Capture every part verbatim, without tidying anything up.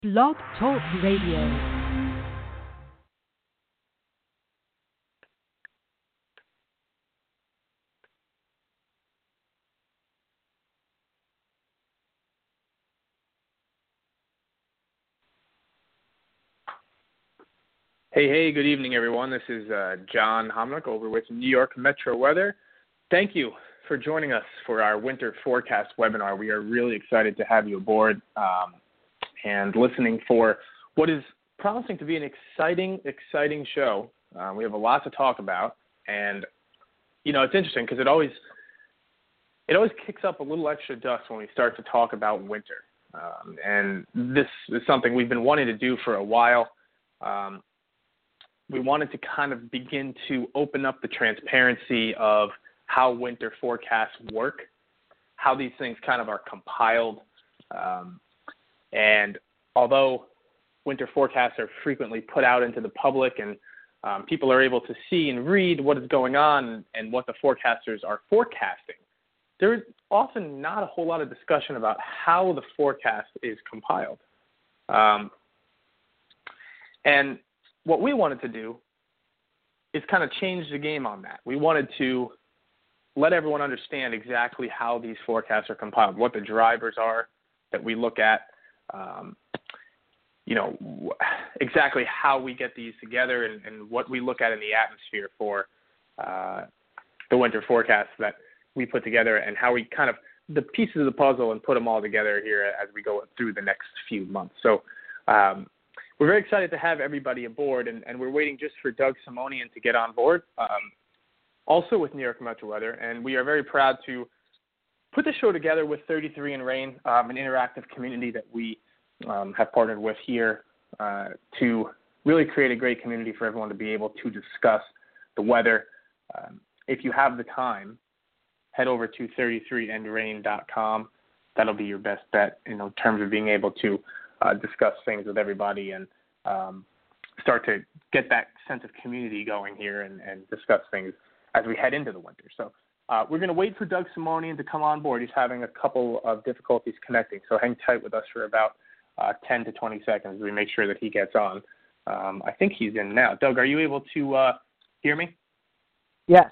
Blog Talk Radio. Hey, hey, good evening, everyone. This is uh, John Homnick over with New York Metro Weather. Thank you for joining us for our winter forecast webinar. We are really excited to have you aboard um, and listening for what is promising to be an exciting, exciting show. Uh, we have a lot to talk about, and you know it's interesting because it always it always kicks up a little extra dust when we start to talk about winter, um, and this is something we've been wanting to do for a while. Um, we wanted to kind of begin to open up the transparency of how winter forecasts work, how these things kind of are compiled. Um, and although winter forecasts are frequently put out into the public and um, people are able to see and read what is going on and what the forecasters are forecasting, there's often not a whole lot of discussion about how the forecast is compiled. Um, and what we wanted to do is kind of change the game on that. We wanted to let everyone understand exactly how these forecasts are compiled, what the drivers are that we look at, um, you know, exactly how we get these together and, and what we look at in the atmosphere for uh, the winter forecast that we put together and how we kind of the pieces of the puzzle and put them all together here as we go through the next few months. So um, we're very excited to have everybody aboard, and, and we're waiting just for Doug Simonian to get on board. Um, also with New York Metro Weather, and we are very proud to put the show together with thirty-three and Rain, um, an interactive community that we um, have partnered with here uh, to really create a great community for everyone to be able to discuss the weather. Um, if you have the time, head over to thirty-three and rain dot com. That'll be your best bet in terms of being able to uh, discuss things with everybody and um, start to get that sense of community going here and, and discuss things as we head into the winter. So uh, we're going to wait for Doug Simonian to come on board. He's having a couple of difficulties connecting, so hang tight with us for about uh, ten to twenty seconds as we make sure that he gets on. Um, I think he's in now. Doug, are you able to uh, hear me? Yes.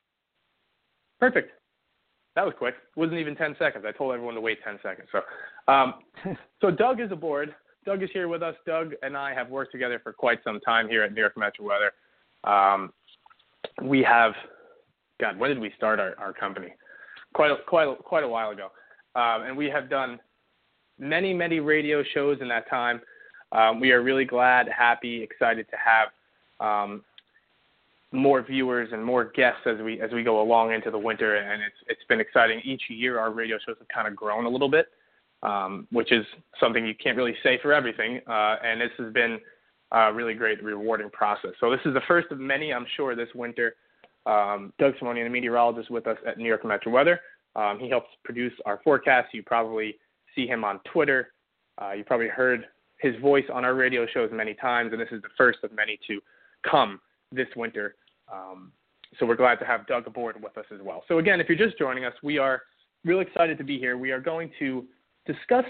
Perfect. That was quick. It wasn't even ten seconds. I told everyone to wait ten seconds. So, um, so Doug is aboard. Doug is here with us. Doug and I have worked together for quite some time here at New York Metro Weather. Um, we have God, when did we start our, our company? Quite a, quite a, quite a while ago. Um, and we have done many, many radio shows in that time. Um, we are really glad, happy, excited to have um, more viewers and more guests as we as we go along into the winter. And it's it's been exciting. Each year our radio shows have kind of grown a little bit, um, which is something you can't really say for everything. Uh, and this has been a really great, rewarding process. So this is the first of many, I'm sure, this winter. Um, Doug Simonian, the meteorologist with us at New York Metro Weather. Um, he helps produce our forecasts. You probably see him on Twitter. Uh, you probably heard his voice on our radio shows many times, and this is the first of many to come this winter. Um, so we're glad to have Doug aboard with us as well. So again, if you're just joining us, we are real excited to be here. We are going to discuss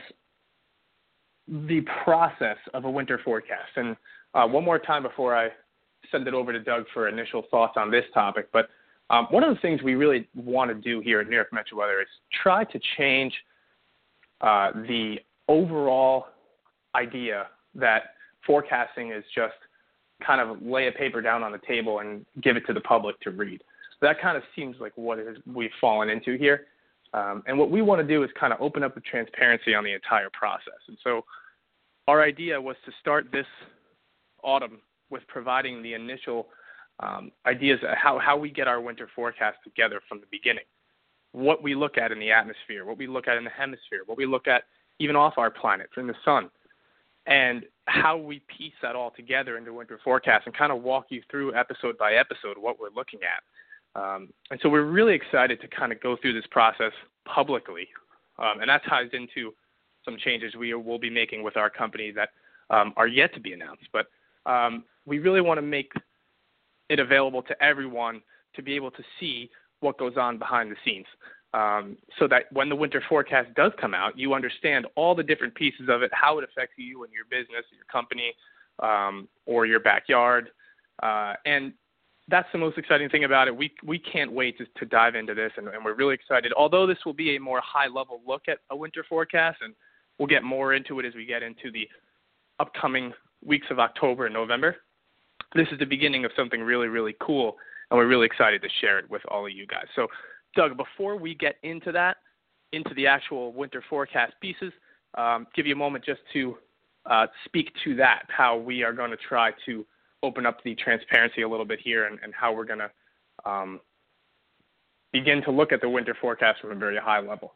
the process of a winter forecast. And uh, one more time before I send it over to Doug for initial thoughts on this topic. But um, one of the things we really want to do here at New York Metro Weather is try to change uh, the overall idea that forecasting is just kind of lay a paper down on the table and give it to the public to read. That kind of seems like what is, we've fallen into here. Um, and what we want to do is kind of open up the transparency on the entire process. And so our idea was to start this autumn with providing the initial um, ideas of how, how we get our winter forecast together from the beginning. What we look at in the atmosphere, what we look at in the hemisphere, what we look at even off our planet, from the sun, and how we piece that all together into winter forecast and kind of walk you through episode by episode what we're looking at. Um, and so we're really excited to kind of go through this process publicly. Um, and that ties into some changes we will be making with our company that um, are yet to be announced. But um, we really want to make it available to everyone to be able to see what goes on behind the scenes. um, so that when the winter forecast does come out, you understand all the different pieces of it, how it affects you and your business, your company, um, or your backyard. Uh, and that's the most exciting thing about it. We we can't wait to, to dive into this, and, and we're really excited. Although this will be a more high-level look at a winter forecast, and we'll get more into it as we get into the upcoming weeks of October and November. This is the beginning of something really, really cool, and we're really excited to share it with all of you guys. So, Doug, before we get into that, into the actual winter forecast pieces, um, give you a moment just to uh, speak to that, how we are going to try to open up the transparency a little bit here, and, and how we're going to um, begin to look at the winter forecast from a very high level.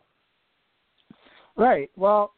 Right. Well,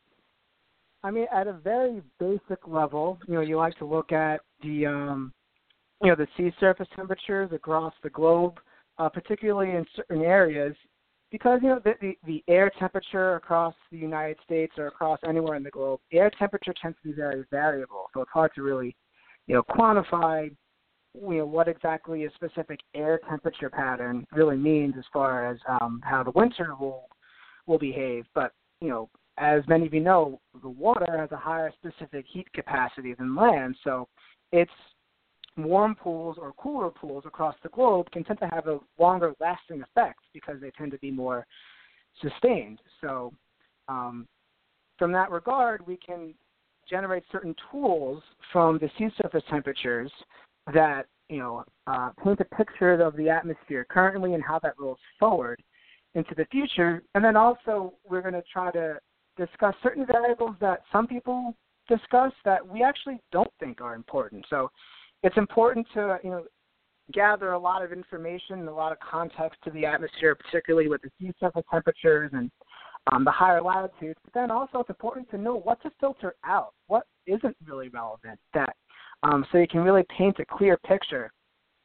I mean, at a very basic level, you know, you like to look at the, um, you know, the sea surface temperatures across the globe, uh, particularly in certain areas, because, you know, the, the, the air temperature across the United States or across anywhere in the globe, air temperature tends to be very variable. So it's hard to really, you know, quantify, you know, what exactly a specific air temperature pattern really means as far as um, how the winter will will behave. But, you know, as many of you know, the water has a higher specific heat capacity than land, so its warm pools or cooler pools across the globe can tend to have a longer lasting effect because they tend to be more sustained. So um, from that regard, we can generate certain tools from the sea surface temperatures that, you know, uh, paint a picture of the atmosphere currently and how that rolls forward into the future. And then also we're going to try to discuss certain variables that some people discuss that we actually don't think are important. So it's important to, you know, gather a lot of information and a lot of context to the atmosphere, particularly with the sea surface temperatures and um, the higher latitudes. But then also it's important to know what to filter out, what isn't really relevant, that um, so you can really paint a clear picture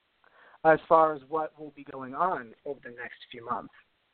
as far as what will be going on over the next few months.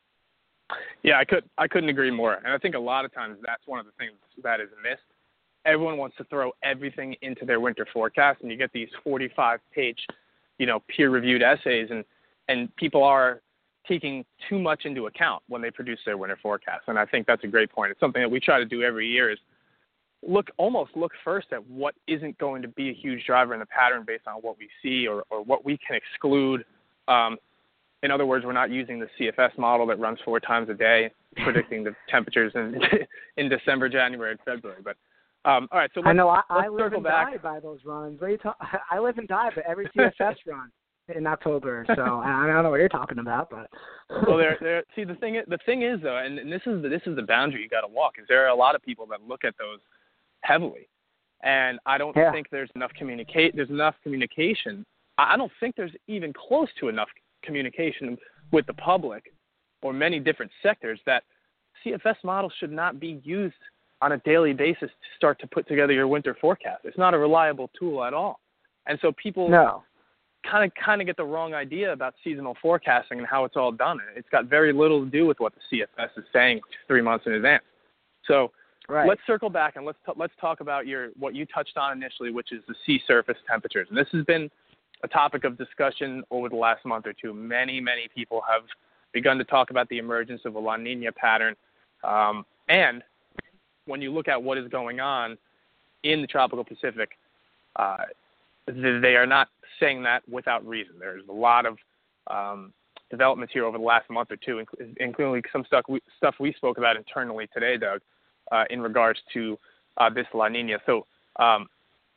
Yeah, I could I couldn't agree more. And I think a lot of times that's one of the things that is missed. Everyone wants to throw everything into their winter forecast, and you get these forty-five page, you know, peer-reviewed essays, and, and people are taking too much into account when they produce their winter forecast. And I think that's a great point. It's something that we try to do every year is look almost look first at what isn't going to be a huge driver in the pattern based on what we see or, or what we can exclude. Um, In other words, we're not using the C F S model that runs four times a day, predicting the temperatures in in December, January, and February. But um, all right, so let's, I know I, let's I live circle and back. die by those runs. What are you ta- I live and die by every C F S run in October. So I don't know what you're talking about, but well, there, there. See, the thing, is, the thing is though, and, and this is the, this is the boundary you got to walk. Is there are a lot of people that look at those heavily, and I don't yeah. think there's enough communicate. There's enough communication. I don't think there's even close to enough communication with the public or many different sectors that C F S models should not be used on a daily basis to start to put together your winter forecast. It's not a reliable tool at all. And so people no. kind of kind of get the wrong idea about seasonal forecasting and how it's all done. It's got very little to do with what the C F S is saying three months in advance. So right. let's circle back and let's t- let's talk about your what you touched on initially, which is the sea surface temperatures. And this has been a topic of discussion over the last month or two. Many, many people have begun to talk about the emergence of a La Nina pattern. Um, and when you look at what is going on in the tropical Pacific, uh, they are not saying that without reason. There's a lot of um, developments here over the last month or two, including some stuff we, stuff we spoke about internally today, Doug, uh, in regards to uh, this La Nina. So um,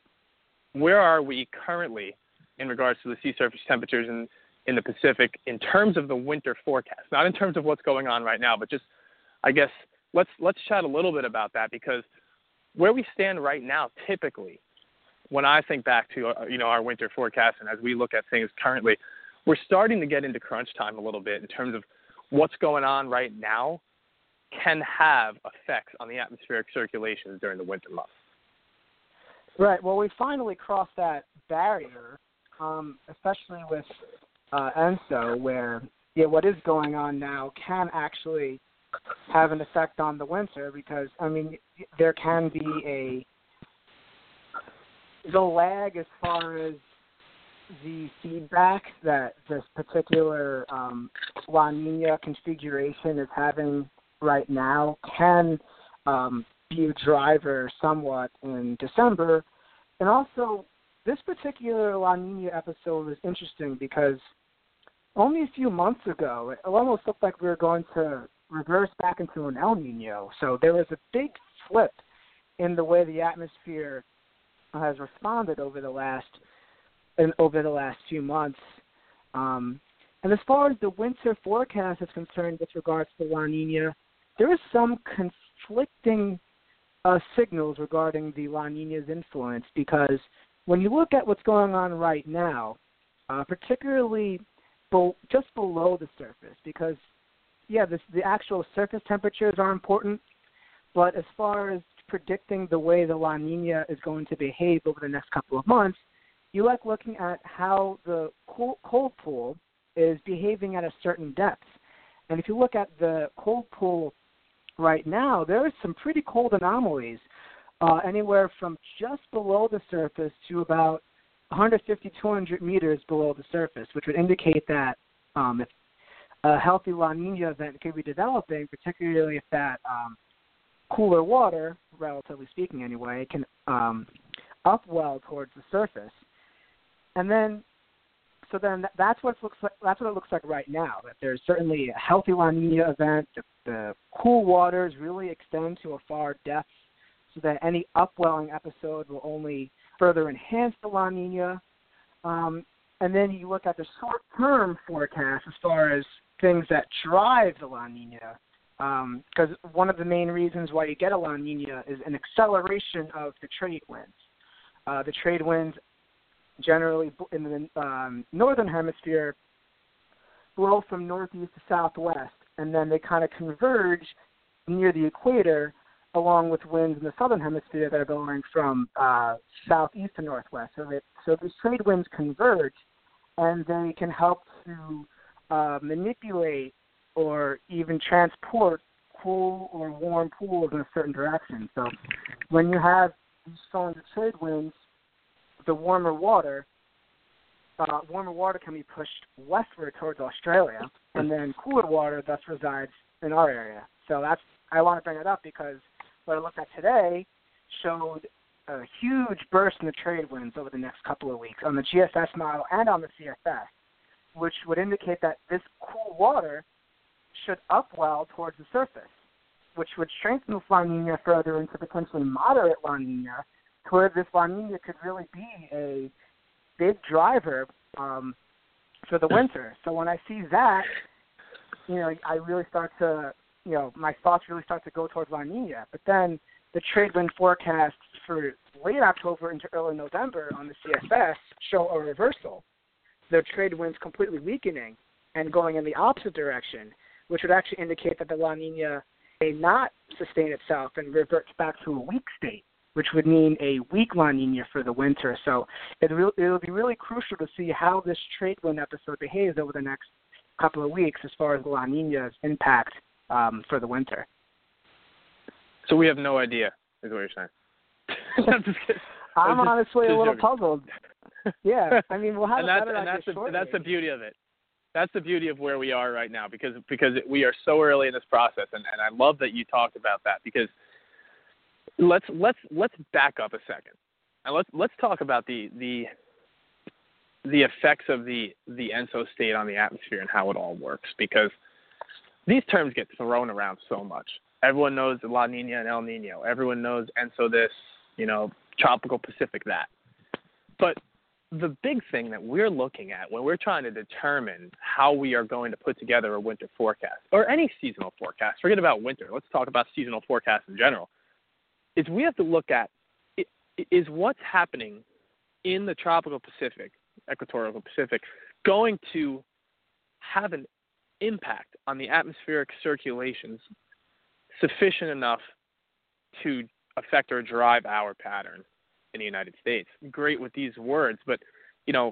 where are we currently in regards to the sea surface temperatures in, in the Pacific in terms of the winter forecast? Not in terms of what's going on right now, but just, I guess, let's let's chat a little bit about that, because where we stand right now, typically, when I think back to, uh, you know, our winter forecast and as we look at things currently, we're starting to get into crunch time a little bit in terms of what's going on right now can have effects on the atmospheric circulations during the winter months. Right. Well, we finally crossed that barrier, um, especially with uh, ENSO, where yeah, what is going on now can actually have an effect on the winter, because, I mean, there can be a the lag as far as the feedback that this particular um, La Nina configuration is having right now can um, be a driver somewhat in December. And also, this particular La Nina episode is interesting because only a few months ago, it almost looked like we were going to reverse back into an El Nino. So there was a big flip in the way the atmosphere has responded over the last and over the last few months. Um, and as far as the winter forecast is concerned with regards to La Nina, there is some conflicting uh, signals regarding the La Nina's influence, because when you look at what's going on right now, uh, particularly be- just below the surface, because, yeah, this, the actual surface temperatures are important, but as far as predicting the way the La Nina is going to behave over the next couple of months, you like looking at how the cold, cold pool is behaving at a certain depth. And if you look at the cold pool right now, there are some pretty cold anomalies, uh, anywhere from just below the surface to about one fifty, two hundred meters below the surface, which would indicate that um, if a healthy La Nina event could be developing, particularly if that um, cooler water, relatively speaking anyway, can um, upwell towards the surface. And then, so then that's what it looks like. That's what it looks like right now. That there's certainly a healthy La Nina event. The, the cool waters really extend to a far depth, so that any upwelling episode will only further enhance the La Nina. Um, and then you look at the short-term forecast as far as things that drive the La Nina, because um, one of the main reasons why you get a La Nina is an acceleration of the trade winds. Uh, the trade winds generally in the um, northern hemisphere blow from northeast to southwest, and then they kind of converge near the equator along with winds in the southern hemisphere that are going from uh, southeast to northwest. So, they, so these trade winds converge, and they can help to uh, manipulate or even transport cool or warm pools in a certain direction. So when you have these storms of trade winds, the warmer water, uh, warmer water can be pushed westward towards Australia, and then cooler water thus resides in our area. So that's I want to bring it up because what I looked at today showed a huge burst in the trade winds over the next couple of weeks on the G S S model and on the C F S, which would indicate that this cool water should upwell towards the surface, which would strengthen the La Nina further into potentially moderate La Nina, to where this La Nina could really be a big driver um, for the winter. So when I see that, you know, I really start to, you know, my thoughts really start to go towards La Nina. But then the trade wind forecasts for late October into early November on the C S S show a reversal. The trade winds completely weakening and going in the opposite direction, which would actually indicate that the La Nina may not sustain itself and reverts back to a weak state, which would mean a weak La Nina for the winter. So it will it'll be really crucial to see how this trade wind episode behaves over the next couple of weeks as far as the La Nina's impact um, for the winter. So we have no idea, is what you're saying. I'm just kidding. I'm just, honestly just a little joking. puzzled. Yeah, I mean, we'll have and a that's, better and idea that's the, shortly. that's the beauty of it. That's the beauty of where we are right now, because because we are so early in this process, and, and I love that you talked about that, because let's let's let's back up a second, and let's let's talk about the the the effects of the the ENSO state on the atmosphere and how it all works, because these terms get thrown around so much. Everyone knows La Nina and El Nino. Everyone knows ENSO this, you know, tropical Pacific that. But the big thing that we're looking at when we're trying to determine how we are going to put together a winter forecast, or any seasonal forecast, forget about winter, let's talk about seasonal forecasts in general, is we have to look at is what's happening in the tropical Pacific, equatorial Pacific, going to have an impact on the atmospheric circulations sufficient enough to affect or drive our pattern in the United States. Great with these words, but, you know,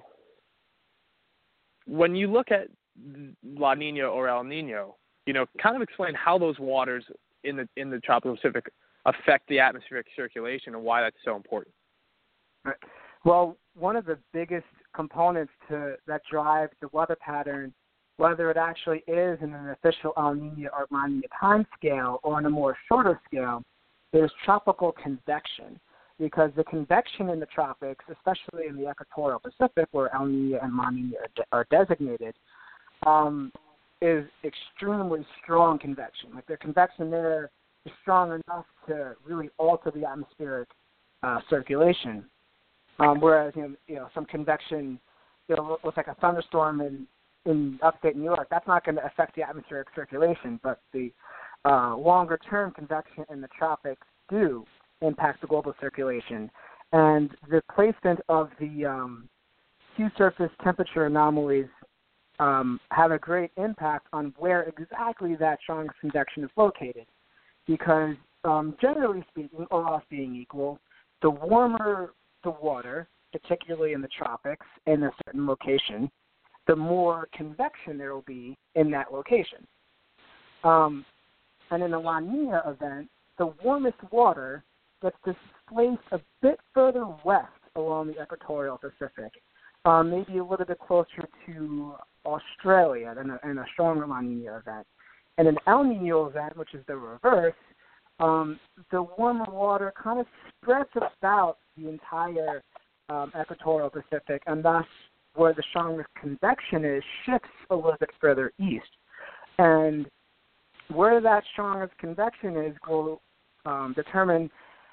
when you look at La Nina or El Nino, you know, kind of explain how those waters in the in the tropical Pacific affect the atmospheric circulation and why that's so important. Well, one of the biggest components to that drive the weather pattern, whether it actually is in an official El Nino or La Nina time scale or on a more shorter scale, there's tropical convection. Because the convection in the tropics, especially in the equatorial Pacific, where El Nino and La Nina are, de- are designated, um, is extremely strong convection. Like the convection there is strong enough to really alter the atmospheric uh, circulation. Um, whereas you know, you know, some convection, you know, looks like a thunderstorm in, in upstate New York, that's not going to affect the atmospheric circulation, but the uh, longer-term convection in the tropics do impact the global circulation. And the placement of the um, sea surface temperature anomalies um, have a great impact on where exactly that strongest convection is located. Because um, generally speaking, all else being equal, the warmer the water, particularly in the tropics, in a certain location, the more convection there will be in that location. Um, and in a La Nina event, the warmest water gets displaced a bit further west along the equatorial Pacific, um, maybe a little bit closer to Australia than a, in a stronger La Nina event. And an El Nino event, which is the reverse, um, the warmer water kind of spreads about the entire um, equatorial Pacific, and thus where the strongest convection is shifts a little bit further east. And where that strongest convection is will um, determine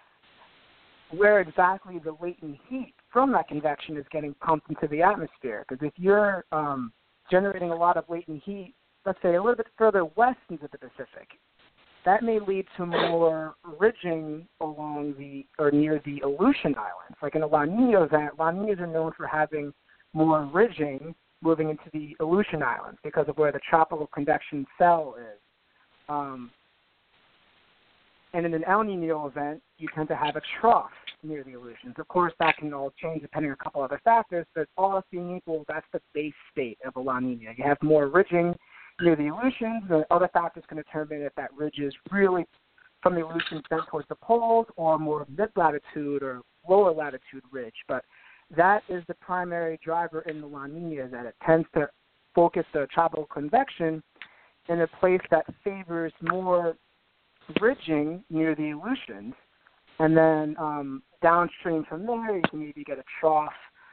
where exactly the latent heat from that convection is getting pumped into the atmosphere. Because if you're um, generating a lot of latent heat, let's say a little bit further west into the Pacific, that may lead to more ridging along the or near the Aleutian Islands. Like in a La Nina event, La Ninas are known for having more ridging moving into the Aleutian Islands because of where the tropical convection cell is. Um, and in an El Nino event, you tend to have a trough near the Aleutians. Of course, that can all change depending on a couple other factors, but all else being equal, that's the base state of a La Nina. You have more ridging near the Aleutians. The other factors can determine if that ridge is really from the Aleutians bent towards the poles or more mid-latitude or lower latitude ridge. But that is the primary driver in the La Nina, that it tends to focus the tropical convection in a place that favors more ridging near the Aleutians. And then um, downstream from there, you can maybe get a trough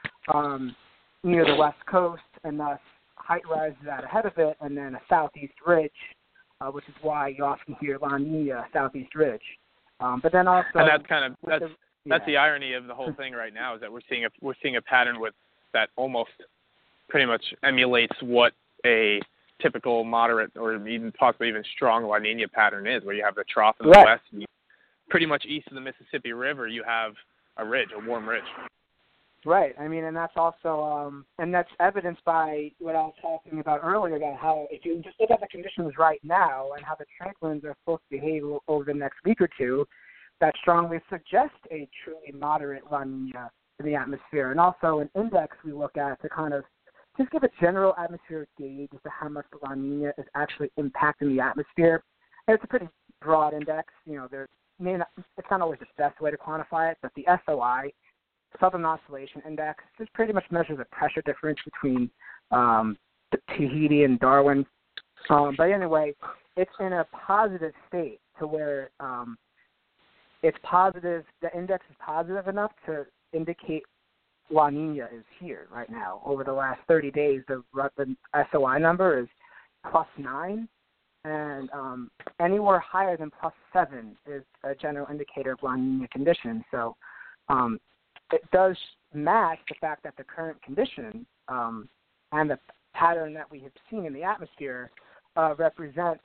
um, near the west coast, and thus height rises out ahead of it, and then a southeast ridge, uh, which is why you often hear La Nina, southeast ridge. Um, but then also, and that's kind of that's the, that's yeah. the irony of the whole thing right now, is that we're seeing a we're seeing a pattern with that almost pretty much emulates what a typical moderate or even possibly even strong La Nina pattern is, where you have the trough in the right. west, and you, pretty much east of the Mississippi River, you have a ridge, a warm ridge. Right. I mean, and that's also, um, and that's evidenced by what I was talking about earlier, about how if you just look at the conditions right now and how the trade winds are supposed to behave over the next week or two, that strongly suggest a truly moderate La Nina in the atmosphere. And also an index we look at to kind of just give a general atmospheric gauge as to how much the La Nina is actually impacting the atmosphere. And it's a pretty broad index. You know, there's, may not, it's not always the best way to quantify it, but the S O I, Southern Oscillation Index, just pretty much measures the pressure difference between um, Tahiti and Darwin. Um, but anyway, it's in a positive state to where um, it's positive. The index is positive enough to indicate La Nina is here right now. Over the last thirty days, the, the S O I number is plus nine, and um, anywhere higher than plus seven is a general indicator of La Nina conditions. So um, it does match the fact that the current condition um, and the pattern that we have seen in the atmosphere uh, represent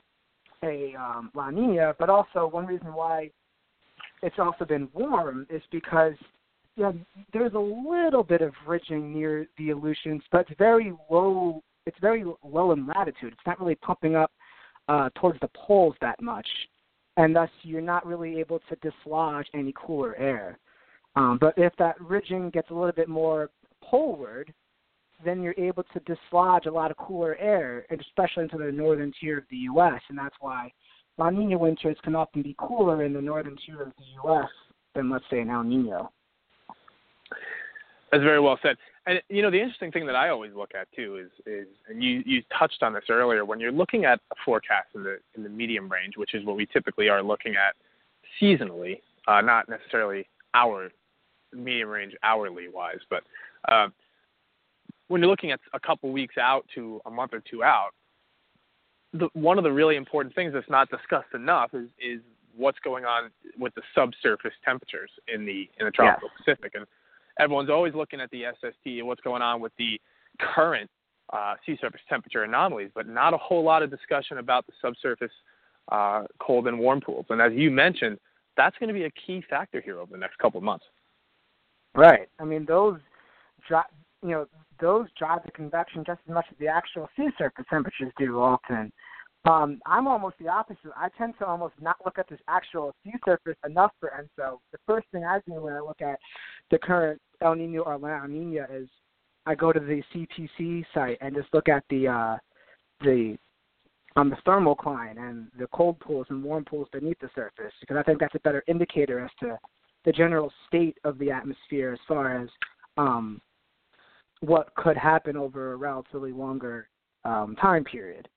a um, La Nina, but also one reason why it's also been warm is because yeah, there's a little bit of ridging near the Aleutians, but it's very low. It's very low in latitude. It's not really pumping up uh, towards the poles that much, and thus you're not really able to dislodge any cooler air. Um, but if that ridging gets a little bit more poleward, then you're able to dislodge a lot of cooler air, and especially into the northern tier of the U S, and that's why La Nina winters can often be cooler in the northern tier of the U S than, let's say, an El Nino. That's very well said. And, you know, the interesting thing that I always look at, too, is, is and you, you touched on this earlier, when you're looking at a forecast in the in the medium range, which is what we typically are looking at seasonally, uh, not necessarily hour, medium range hourly-wise, but uh, when you're looking at a couple weeks out to a month or two out, the, one of the really important things that's not discussed enough is, is what's going on with the subsurface temperatures in the in the tropical yes. Pacific. And everyone's always looking at the S S T and what's going on with the current uh, sea surface temperature anomalies, but not a whole lot of discussion about the subsurface uh, cold and warm pools. And as you mentioned, that's going to be a key factor here over the next couple of months. Right. I mean, those, dri- you know, those drive the convection just as much as the actual sea surface temperatures do often. Um, I'm almost the opposite. I tend to almost not look at this actual sea surface enough for E N S O. The first thing I do when I look at the current El Nino or La Nina is I go to the C T C site and just look at the uh, the um, the thermocline and the cold pools and warm pools beneath the surface, because I think that's a better indicator as to the general state of the atmosphere as far as um, what could happen over a relatively longer um, time period.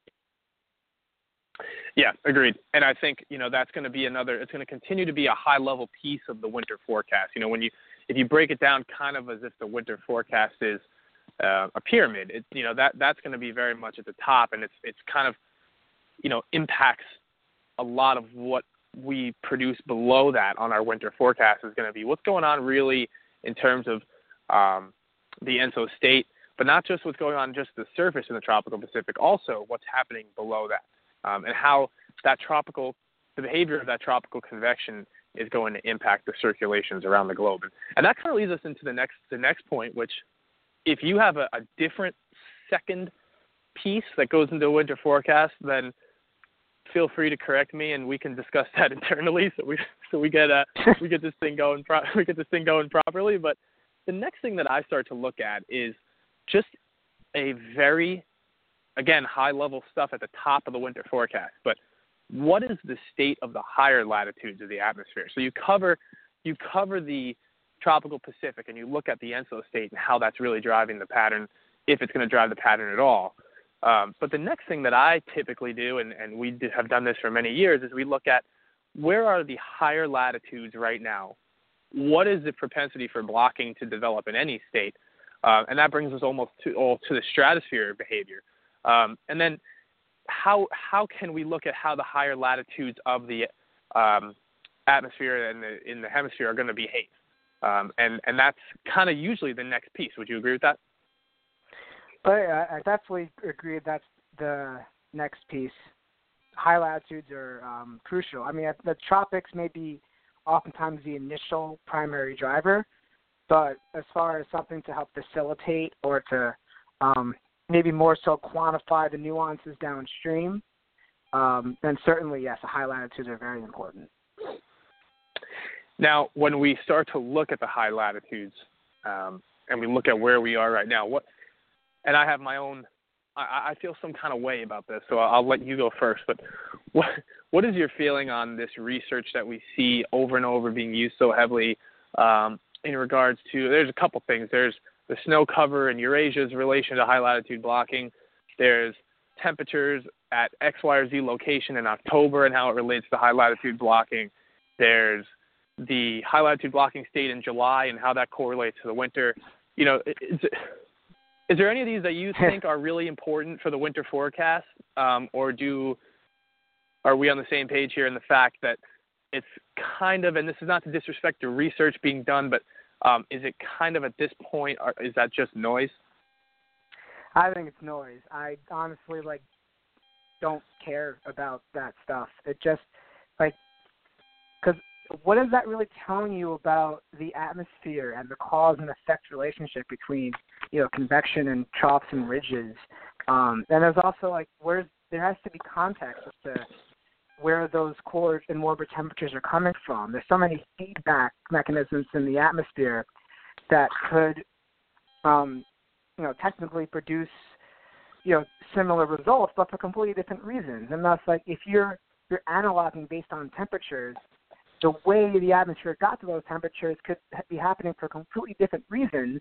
Yeah, agreed. And I think, you know, that's going to be another, it's going to continue to be a high-level piece of the winter forecast. You know, when you, if you break it down kind of as if the winter forecast is uh, a pyramid, it, you know, that that's going to be very much at the top, and it's it's kind of, you know, impacts a lot of what we produce below that on our winter forecast is going to be what's going on really in terms of um, the E N S O state, but not just what's going on just the surface in the tropical Pacific, also what's happening below that. Um, and how that tropical, the behavior of that tropical convection is going to impact the circulations around the globe. And, and that kind of leads us into the next the next point, which if you have a, a different second piece that goes into a winter forecast, then feel free to correct me, and we can discuss that internally so we so we get uh, we get this thing going pro- we get this thing going properly. But the next thing that I start to look at is just a very Again, high-level stuff at the top of the winter forecast, but what is the state of the higher latitudes of the atmosphere? So you cover you cover the tropical Pacific, and you look at the E N S O state and how that's really driving the pattern, if it's going to drive the pattern at all. Um, but the next thing that I typically do, and, and we have done this for many years, is we look at where are the higher latitudes right now? What is the propensity for blocking to develop in any state? Uh, and that brings us almost to, all to the stratosphere behavior. Um, and then how how can we look at how the higher latitudes of the um, atmosphere and the, in the hemisphere are going to behave? Um, and, and that's kind of usually the next piece. Would you agree with that? But uh, I definitely agree that's the next piece. High latitudes are um, crucial. I mean, the tropics may be oftentimes the initial primary driver, but as far as something to help facilitate or to um, maybe more so quantify the nuances downstream, um, then certainly, yes, the high latitudes are very important. Now, when we start to look at the high latitudes um, and we look at where we are right now, what, and I have my own, I, I feel some kind of way about this, so I'll, I'll let you go first, but what what is your feeling on this research that we see over and over being used so heavily um, in regards to, there's a couple things. There's the snow cover in Eurasia's relation to high latitude blocking. There's temperatures at X, Y, or Z location in October and how it relates to high latitude blocking. There's the high latitude blocking state in July and how that correlates to the winter. You know, is, is there any of these that you think are really important for the winter forecast, um, or do are we on the same page here in the fact that it's kind of, and this is not to disrespect the research being done, but Um, is it kind of at this point, or is that just noise? I think it's noise. I honestly, like, don't care about that stuff. It just, like, because what is that really telling you about the atmosphere and the cause and effect relationship between, you know, convection and troughs and ridges? Um, and there's also, like, where's, there has to be context as to where those cooler and warmer temperatures are coming from. There's so many feedback mechanisms in the atmosphere that could, um, you know, technically produce, you know, similar results, but for completely different reasons. And thus, like, if you're you're analyzing based on temperatures, the way the atmosphere got to those temperatures could be happening for completely different reasons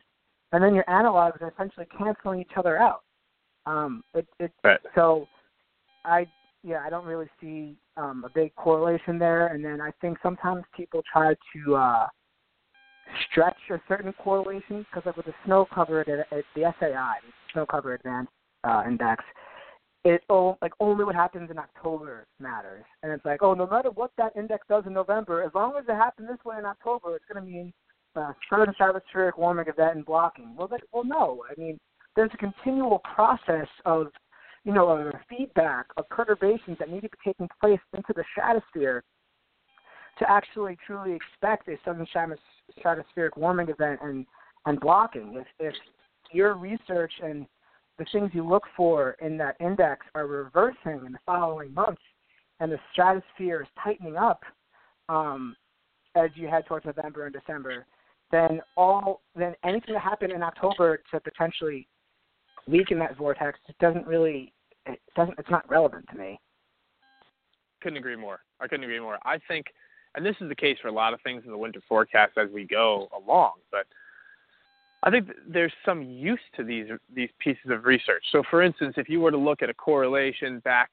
and then your analogs are essentially canceling each other out. Um, it, it, right. So I, yeah, I don't really see um, a big correlation there. And then I think sometimes people try to uh, stretch a certain correlation because like with the snow cover, at, at the S A I, the Snow Cover Advanced uh, Index, it oh, like only what happens in October matters. And it's like, oh, no matter what that index does in November, as long as it happened this way in October, it's going to mean uh, southern stratospheric warming event and blocking. Well, like, well, no. I mean, there's a continual process of, you know, of feedback, of perturbations that need to be taking place into the stratosphere to actually truly expect a southern stratospheric warming event and, and blocking. If, if your research and the things you look for in that index are reversing in the following months and the stratosphere is tightening up um, as you head towards November and December, then all then anything that happened in October to potentially weaken that vortex just doesn't really it doesn't it's not relevant to me. Couldn't agree more. I couldn't agree more. I think, and this is the case for a lot of things in the winter forecast as we go along, but I think there's some use to these these pieces of research. So, for instance, if you were to look at a correlation back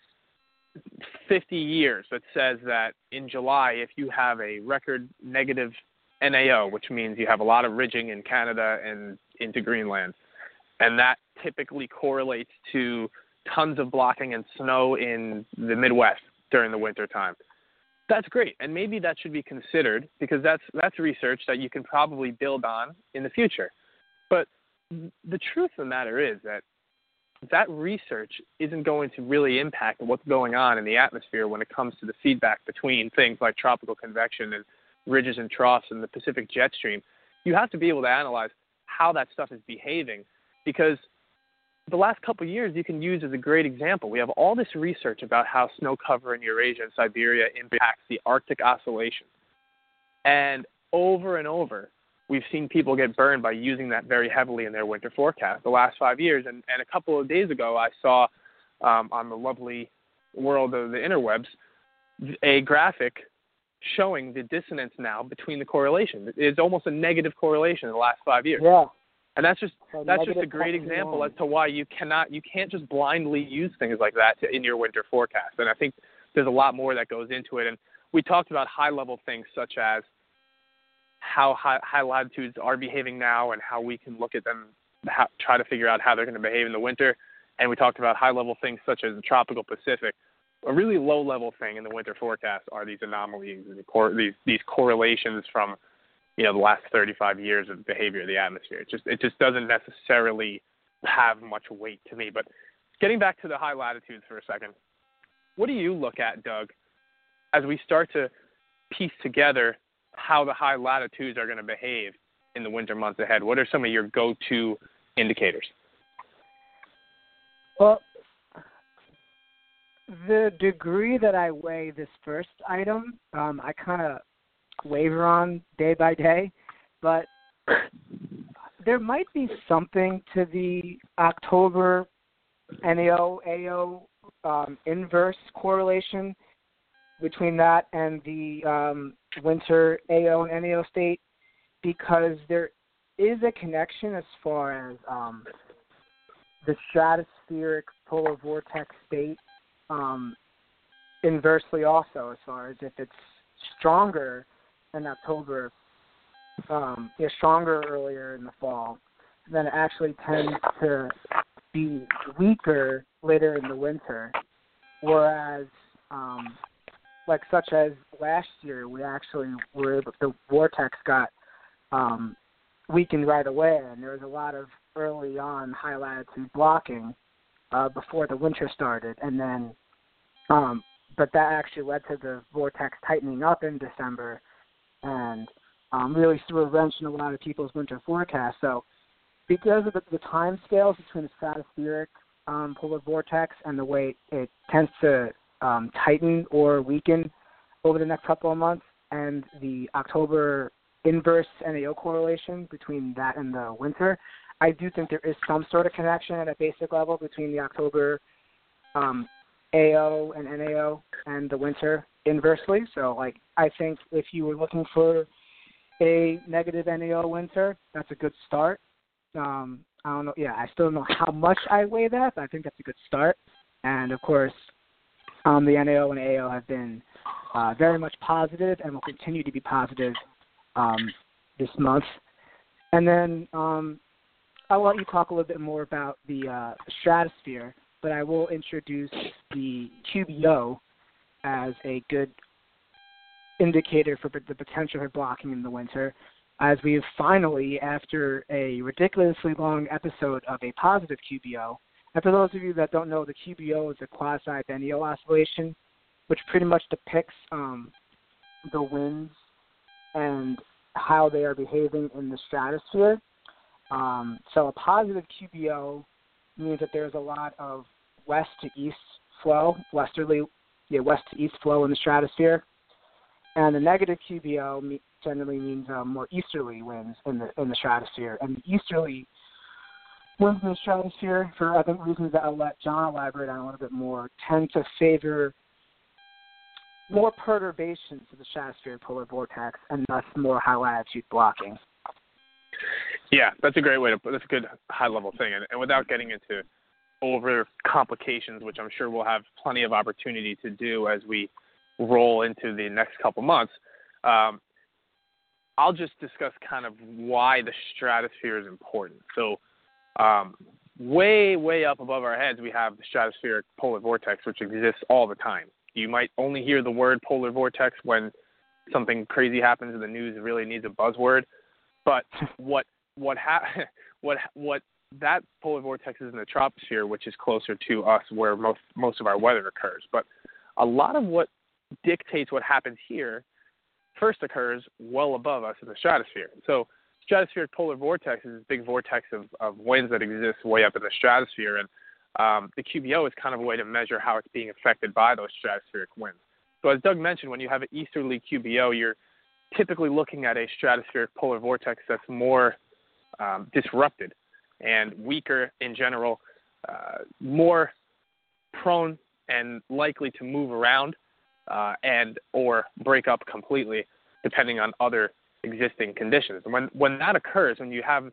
fifty years that says that in July, if you have a record negative N A O, which means you have a lot of ridging in Canada and into Greenland, and that typically correlates to tons of blocking and snow in the Midwest during the winter time. That's great, and maybe that should be considered because that's that's research that you can probably build on in the future. But the truth of the matter is that that research isn't going to really impact what's going on in the atmosphere when it comes to the feedback between things like tropical convection and ridges and troughs and the Pacific jet stream. You have to be able to analyze how that stuff is behaving because the last couple of years you can use as a great example. We have all this research about how snow cover in Eurasia and Siberia impacts the Arctic Oscillation. And over and over, we've seen people get burned by using that very heavily in their winter forecast the last five years. And, and a couple of days ago, I saw um, on the lovely world of the interwebs a graphic showing the dissonance now between the correlation. It's almost a negative correlation in the last five years. Yeah. And that's just so that's just a great example as to why you cannot you can't just blindly use things like that to, in your winter forecast. And I think there's a lot more that goes into it. And we talked about high level things such as how high, high latitudes are behaving now and how we can look at them, how, try to figure out how they're going to behave in the winter. And we talked about high level things such as the tropical Pacific. A really low level thing in the winter forecast are these anomalies, these these correlations from you know, the last thirty-five years of behavior of the atmosphere. It just it just doesn't necessarily have much weight to me. But getting back to the high latitudes for a second, what do you look at, Doug, as we start to piece together how the high latitudes are going to behave in the winter months ahead? What are some of your go-to indicators? Well, the degree that I weigh this first item, um, I kind of waver on day by day, but there might be something to the October N A O A O um, inverse correlation between that and the um, winter A O and N A O state, because there is a connection as far as um, the stratospheric polar vortex state um, inversely also, as far as if it's stronger in October, um, is stronger earlier in the fall, then it actually tends to be weaker later in the winter. Whereas, um, like such as last year, we actually were able, the vortex got um, weakened right away, and there was a lot of early on high latitude blocking uh, before the winter started, and then, um, but that actually led to the vortex tightening up in December. And um, really threw a wrench in a lot of people's winter forecasts. So because of the, the time scales between the stratospheric um, polar vortex and the way it tends to um, tighten or weaken over the next couple of months, and the October inverse N A O correlation between that and the winter, I do think there is some sort of connection at a basic level between the October um, A O and N A O and the winter inversely. So, like, I think if you were looking for a negative N A O winter, that's a good start. Um, I don't know. Yeah, I still don't know how much I weigh that, but I think that's a good start. And of course, um, the N A O and A O have been uh, very much positive and will continue to be positive um, this month. And then um, I'll let you talk a little bit more about the, uh, the stratosphere, but I will introduce the Q B O as a good indicator for the potential for blocking in the winter, as we've finally, after a ridiculously long episode of a positive Q B O, and for those of you that don't know, the Q B O is a quasi-biennial oscillation, which pretty much depicts um, the winds and how they are behaving in the stratosphere. Um, so a positive Q B O means that there's a lot of west to east flow, westerly, yeah, west to east flow in the stratosphere. And the negative Q B O generally means uh, more easterly winds in the in the stratosphere. And the easterly winds in the stratosphere, for I think reasons that I'll let John elaborate on a little bit more, tend to favor more perturbations to the stratospheric polar vortex and thus more high latitude blocking. Yeah, that's a great way to put. That's a good high level thing, and, and without getting into over complications, which I'm sure we'll have plenty of opportunity to do as we roll into the next couple months, um, I'll just discuss kind of why the stratosphere is important. So um, way, way up above our heads, we have the stratospheric polar vortex, which exists all the time. You might only hear the word polar vortex when something crazy happens and the news really needs a buzzword. But what what ha- what what that polar vortex is in the troposphere, which is closer to us, where most most of our weather occurs. But a lot of what dictates what happens here first occurs well above us in the stratosphere. So stratospheric polar vortex is this big vortex of, of winds that exists way up in the stratosphere, and um, the Q B O is kind of a way to measure how it's being affected by those stratospheric winds. So as Doug mentioned, when you have an easterly Q B O, you're typically looking at a stratospheric polar vortex that's more um, disrupted and weaker in general, uh, more prone and likely to move around uh, and or break up completely, depending on other existing conditions. And when, when that occurs, when you have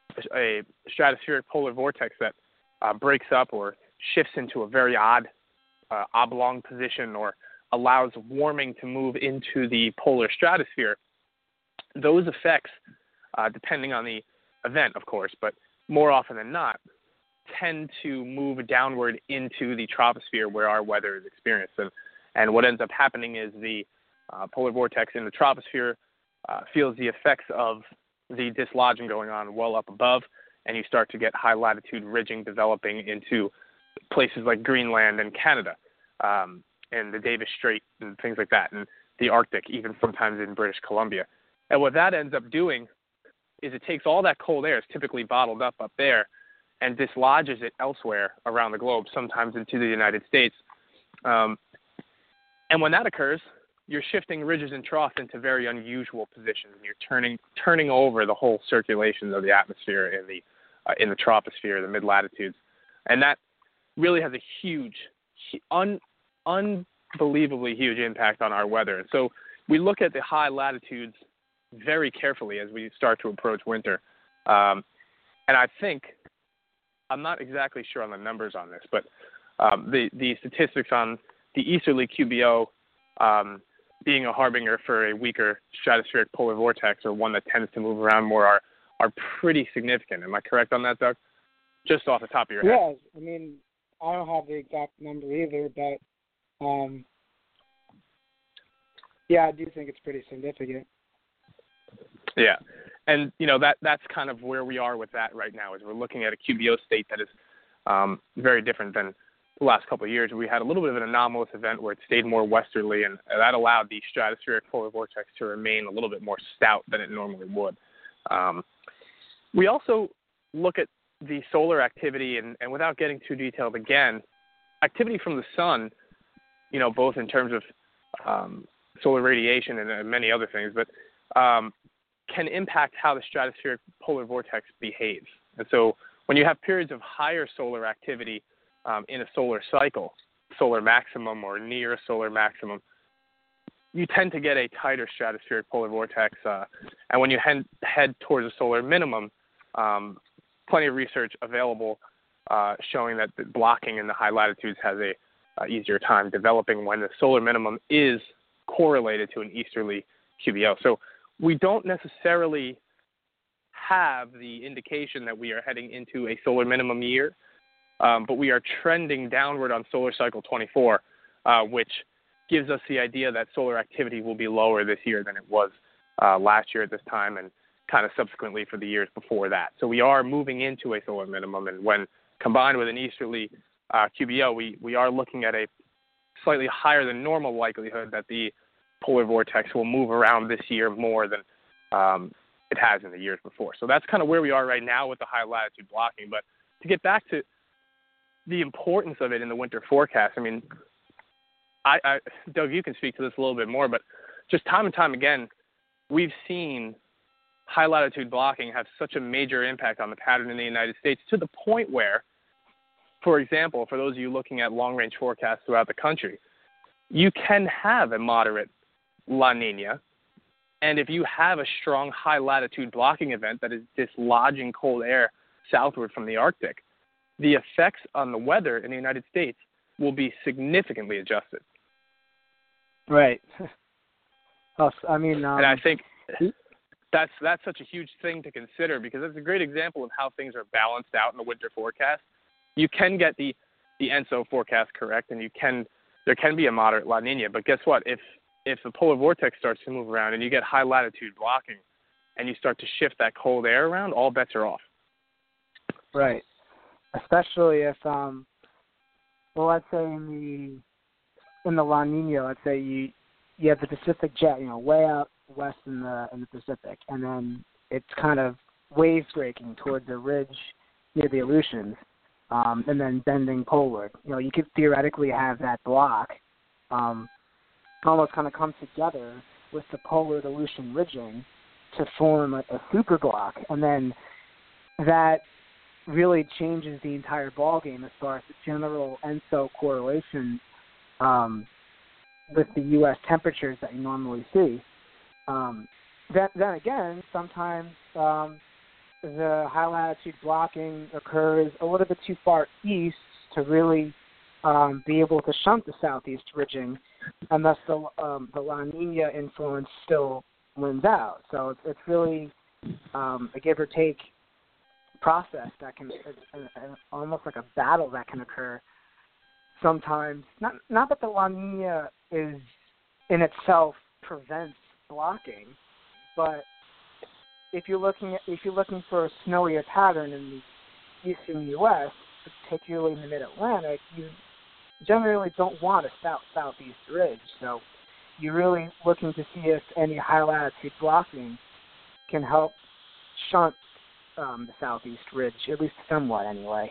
a stratospheric polar vortex that uh, breaks up or shifts into a very odd uh, oblong position or allows warming to move into the polar stratosphere, those effects, uh, depending on the event, of course, but more often than not, tend to move downward into the troposphere where our weather is experienced. And, and what ends up happening is the uh, polar vortex in the troposphere uh, feels the effects of the dislodging going on well up above, and you start to get high latitude ridging developing into places like Greenland and Canada, um, and the Davis Strait and things like that, and the Arctic, even sometimes in British Columbia. And what that ends up doing is it takes all that cold air, it's typically bottled up up there, and dislodges it elsewhere around the globe, sometimes into the United States. Um, and when that occurs, you're shifting ridges and troughs into very unusual positions, and you're turning turning over the whole circulation of the atmosphere in the uh, in the troposphere, the mid-latitudes. And that really has a huge, un, unbelievably huge impact on our weather. And so we look at the high latitudes very carefully as we start to approach winter. Um, and I think, I'm not exactly sure on the numbers on this, but um, the, the statistics on the easterly Q B O um, being a harbinger for a weaker stratospheric polar vortex, or one that tends to move around more, are, are pretty significant. Am I correct on that, Doug? Just off the top of your head. Yeah, I mean, I don't have the exact number either, but um, yeah, I do think it's pretty significant. Yeah, and you know that that's kind of where we are with that right now. Is we're looking at a Q B O state that is um, very different than the last couple of years. We had a little bit of an anomalous event where it stayed more westerly, and that allowed the stratospheric polar vortex to remain a little bit more stout than it normally would. Um, we also look at the solar activity, and, and without getting too detailed again, activity from the sun, you know, both in terms of um, solar radiation and uh, many other things, but um, can impact how the stratospheric polar vortex behaves. And so when you have periods of higher solar activity um, in a solar cycle, solar maximum or near a solar maximum, you tend to get a tighter stratospheric polar vortex. Uh, and when you head, head towards a solar minimum, um, plenty of research available uh, showing that the blocking in the high latitudes has a uh, easier time developing when the solar minimum is correlated to an easterly Q B O. So we don't necessarily have the indication that we are heading into a solar minimum year, um, but we are trending downward on solar cycle twenty-four, uh, which gives us the idea that solar activity will be lower this year than it was uh, last year at this time and kind of subsequently for the years before that. So we are moving into a solar minimum, and when combined with an easterly uh, Q B O, we, we are looking at a slightly higher than normal likelihood that the polar vortex will move around this year more than um, it has in the years before. So that's kind of where we are right now with the high latitude blocking. But to get back to the importance of it in the winter forecast, I mean, I, I, Doug, you can speak to this a little bit more, but just time and time again, we've seen high latitude blocking have such a major impact on the pattern in the United States to the point where, for example, for those of you looking at long range forecasts throughout the country, you can have a moderate La Nina, and if you have a strong high latitude blocking event that is dislodging cold air southward from the Arctic, the effects on the weather in the United States will be significantly adjusted. Right. Oh, I mean, um, and I think that's that's such a huge thing to consider because it's a great example of how things are balanced out in the winter forecast. You can get the the E N S O forecast correct, and you can there can be a moderate La Nina. But guess what? If if the polar vortex starts to move around and you get high latitude blocking, and you start to shift that cold air around, all bets are off. Right. Especially if um, well, let's say in the in the La Nina, let's say you you have the Pacific jet, you know, way out west in the in the Pacific, and then it's kind of wave breaking towards the ridge near the Aleutians, um, and then bending poleward. You know, you could theoretically have that block um, almost kind of come together with the polar Aleutian ridging to form a, a super block, and then that really changes the entire ballgame as far as the general E N S O correlation um, with the U S temperatures that you normally see. Um, then, then again, sometimes um, the high latitude blocking occurs a little bit too far east to really um, be able to shunt the southeast ridging, and thus the um, the La Nina influence still wins out. So it's, it's really um, a give or take process that can uh, uh, almost like a battle that can occur sometimes. Not not that the La Nina is in itself prevents blocking, but if you're looking at, if you're looking for a snowier pattern in the eastern U S, particularly in the mid-Atlantic, you generally don't want a south southeast ridge. So you're really looking to see if any high latitude blocking can help shunt um, the southeast ridge, at least somewhat anyway.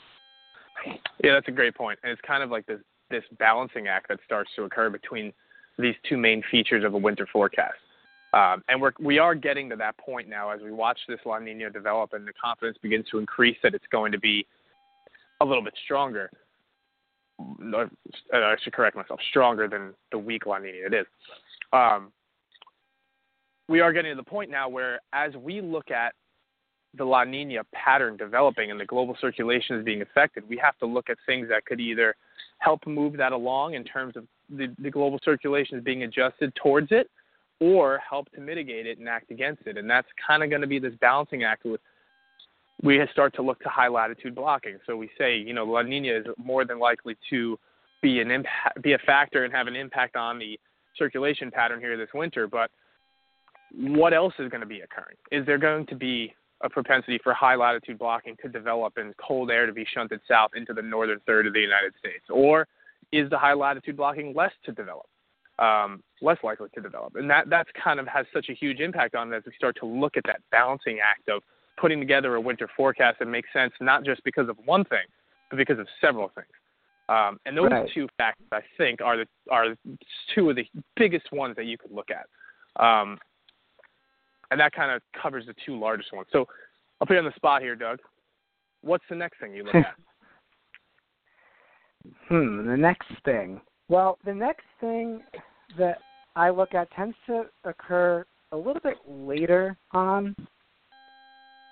Yeah, that's a great point. And it's kind of like this this balancing act that starts to occur between these two main features of a winter forecast. Um, and we're, we are getting to that point now as we watch this La Nina develop and the confidence begins to increase that it's going to be a little bit stronger. I should correct myself, stronger than the weak La Nina it is. Um, we are getting to the point now where as we look at the La Nina pattern developing and the global circulation is being affected, we have to look at things that could either help move that along in terms of the, the global circulation is being adjusted towards it, or help to mitigate it and act against it. And that's kind of going to be this balancing act with, we start to look to high latitude blocking. So we say, you know, La Nina is more than likely to be an impact, be a factor and have an impact on the circulation pattern here this winter. But what else is going to be occurring? Is there going to be a propensity for high latitude blocking to develop and cold air to be shunted south into the northern third of the United States? Or is the high latitude blocking less to develop, um, less likely to develop? And that that's kind of has such a huge impact on it as we start to look at that balancing act of putting together a winter forecast that makes sense, not just because of one thing, but because of several things. Um, and those right. two factors, I think, are the are two of the biggest ones that you could look at. Um, and that kind of covers the two largest ones. So I'll put you on the spot here, Doug. What's the next thing you look at? Hmm, the next thing. Well, the next thing that I look at tends to occur a little bit later on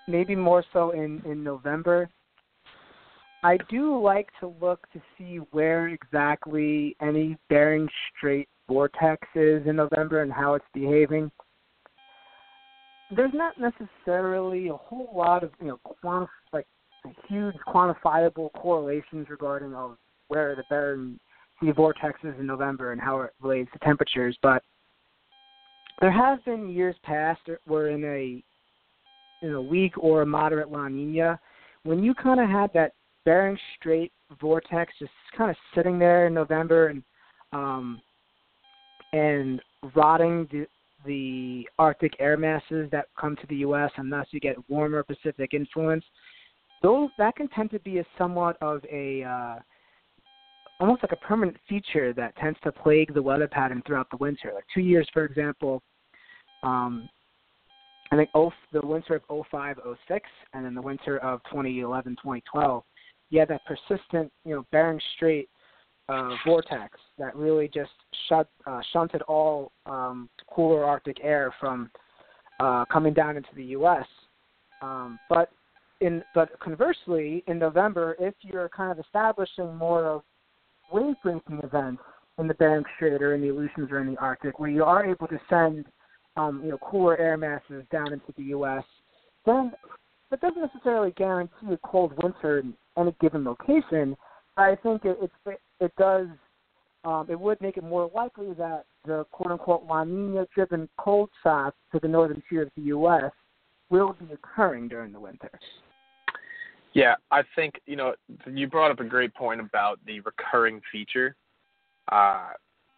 maybe more so in, in November. I do like to look to see where exactly any Bering Strait vortex is in November and how it's behaving. There's not necessarily a whole lot of, you know, quanti- like huge quantifiable correlations regarding oh, where the Bering Sea vortex is in November and how it relates to temperatures, but there have been years past where in a in a weak or a moderate La Nina, when you kind of had that Bering Strait vortex just kind of sitting there in November and um, and rotting the, the Arctic air masses that come to the U S, and thus you get warmer Pacific influence. Those that can tend to be a somewhat of a uh, almost like a permanent feature that tends to plague the weather pattern throughout the winter. Like two years, for example, um, I think oh, the winter of oh five oh six and then the winter of twenty eleven twenty twelve, you had that persistent, you know, Bering Strait uh, vortex that really just shut, uh, shunted all um, cooler Arctic air from uh, coming down into the U S. Um, but in but conversely, in November, if you're kind of establishing more of wave-breaking events in the Bering Strait or in the Aleutians or in the Arctic, where you are able to send um, you know, cooler air masses down into the U S, then that doesn't necessarily guarantee a cold winter in any given location. I think it it, it does um, it would make it more likely that the quote-unquote La Nina-driven cold shots to the northern tier of the U S will be occurring during the winter. Yeah, I think, you know, you brought up a great point about the recurring feature. Uh,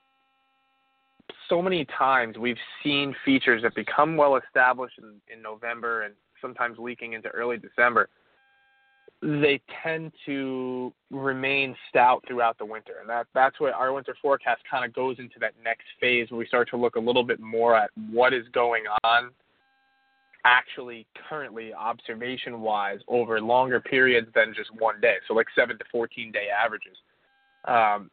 so many times we've seen features that become well established in, in November and sometimes leaking into early December. They tend to remain stout throughout the winter. And that, that's where our winter forecast kind of goes into that next phase where we start to look a little bit more at what is going on actually currently observation-wise over longer periods than just one day, so like seven to fourteen day averages, um,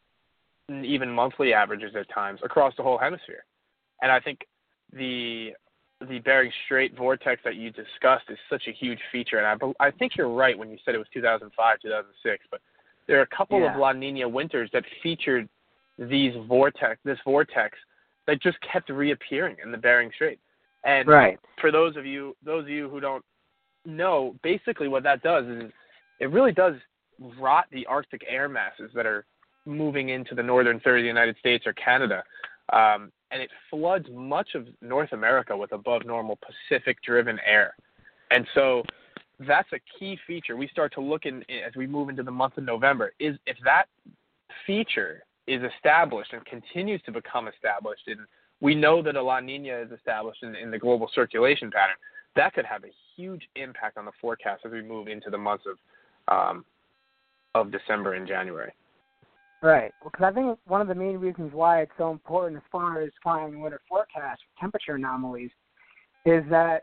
even monthly averages at times across the whole hemisphere. And I think the the Bering Strait vortex that you discussed is such a huge feature, and I, I think you're right when you said it was two thousand five, two thousand six, but there are a couple yeah. of La Nina winters that featured these vortex, this vortex that just kept reappearing in the Bering Strait. And right. for those of you, those of you who don't know, basically what that does is it really does rot the Arctic air masses that are moving into the northern third of the United States or Canada, um, and it floods much of North America with above normal Pacific-driven air. And so that's a key feature. We start to look in as we move into the month of November. Is if that feature is established and continues to become established in we know that a La Nina is established in, in the global circulation pattern. That could have a huge impact on the forecast as we move into the months of um, of December and January. Right. Because I think one of the main reasons why it's so important as far as flying winter forecasts, temperature anomalies, is that,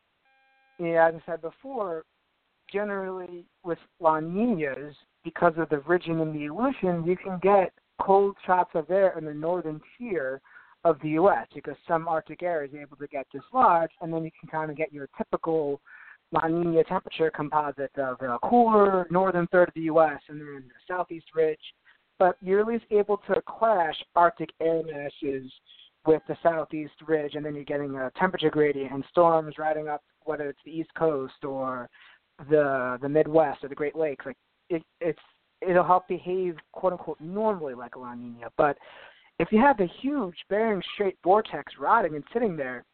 you know, as I said before, generally with La Ninas, because of the ridging in the Aleutians, you can get cold shots of air in the northern tier of the U S because some Arctic air is able to get dislodged, and then you can kind of get your typical La Nina temperature composite of a cooler northern third of the U S and then the southeast ridge. But you're at least able to clash Arctic air masses with the southeast ridge, and then you're getting a temperature gradient and storms riding up, whether it's the East Coast or the the Midwest or the Great Lakes. Like it, it's it'll help behave quote unquote normally like a La Nina, but if you have a huge Bering Strait vortex rotting and sitting there,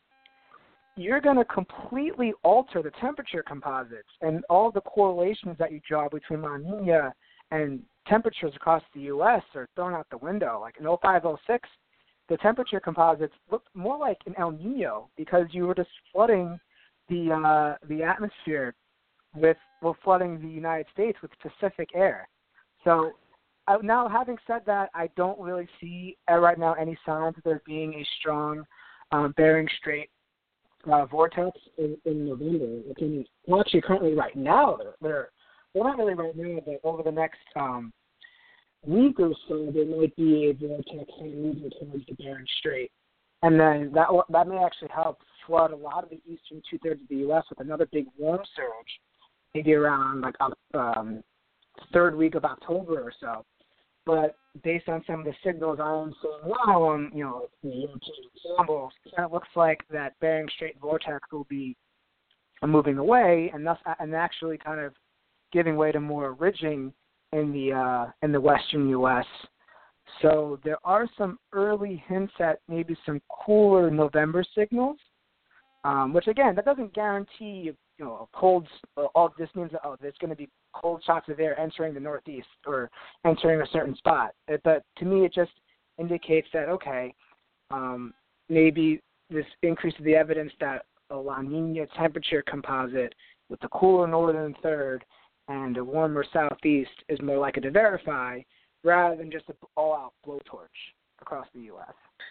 you're going to completely alter the temperature composites, and all the correlations that you draw between La Nina and temperatures across the U S are thrown out the window. Like in oh five oh six, the temperature composites looked more like an El Nino because you were just flooding the uh, the atmosphere with, well, flooding the United States with Pacific air. So Uh, now, having said that, I don't really see uh, right now any signs of there being a strong um, Bering Strait uh, vortex in, in November. I mean, well, actually, currently right now, they're, they're well, not really right now, but over the next um, week or so, there might be a vortex moving towards the Bering Strait, and then that that may actually help flood a lot of the eastern two-thirds of the U S with another big warm surge, maybe around like um, third week of October or so. But based on some of the signals I'm seeing now on, you know, the European ensembles, it kind of looks like that Bering Strait vortex will be moving away, and thus and actually kind of giving way to more ridging in the uh, in the western U S. So there are some early hints at maybe some cooler November signals, um, which again, that doesn't guarantee, you know, a cold. All this means that, oh, there's going to be cold shots of air entering the Northeast or entering a certain spot. But to me, it just indicates that okay, um, maybe this increases the evidence that a La Nina temperature composite with the cooler northern third and a warmer southeast is more likely to verify, rather than just an all-out blowtorch across the U S.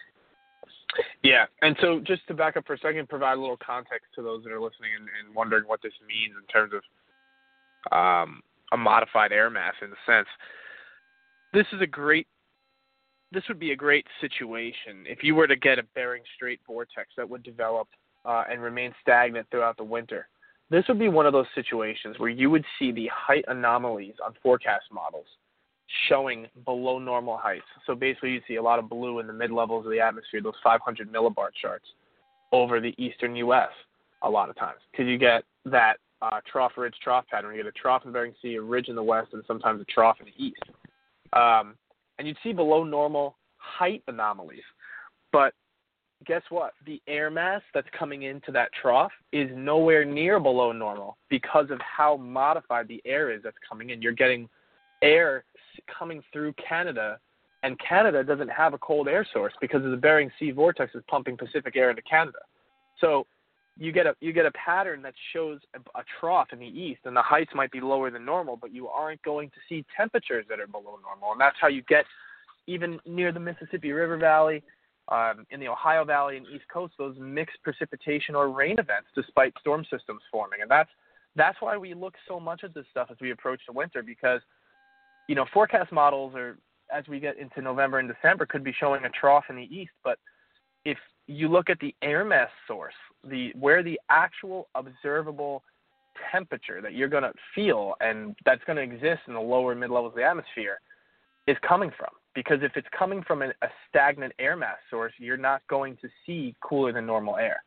Yeah, and so just to back up for a second, provide a little context to those that are listening and, and wondering what this means in terms of um, a modified air mass in a sense. This is a great, this would be a great situation if you were to get a Bering Strait vortex that would develop uh, and remain stagnant throughout the winter. This would be one of those situations where you would see the height anomalies on forecast models showing below normal heights. So basically you see a lot of blue in the mid-levels of the atmosphere, those five hundred millibar charts over the eastern U S a lot of times, because you get that uh, trough ridge trough pattern. You get a trough in Bering Sea, a ridge in the west, and sometimes a trough in the east. Um, and you'd see below normal height anomalies. But guess what? The air mass that's coming into that trough is nowhere near below normal because of how modified the air is that's coming in. You're getting air coming through Canada, and Canada doesn't have a cold air source because of the Bering Sea vortex is pumping Pacific air into Canada. So you get a you get a pattern that shows a, a trough in the east, and the heights might be lower than normal, but you aren't going to see temperatures that are below normal, and that's how you get even near the Mississippi River Valley, um, in the Ohio Valley and East Coast, those mixed precipitation or rain events despite storm systems forming, and that's that's why we look so much at this stuff as we approach the winter, because you know, forecast models are, as we get into November and December, could be showing a trough in the east. But if you look at the air mass source, the where the actual observable temperature that you're going to feel and that's going to exist in the lower mid-levels of the atmosphere is coming from. Because if it's coming from an, a stagnant air mass source, you're not going to see cooler than normal air.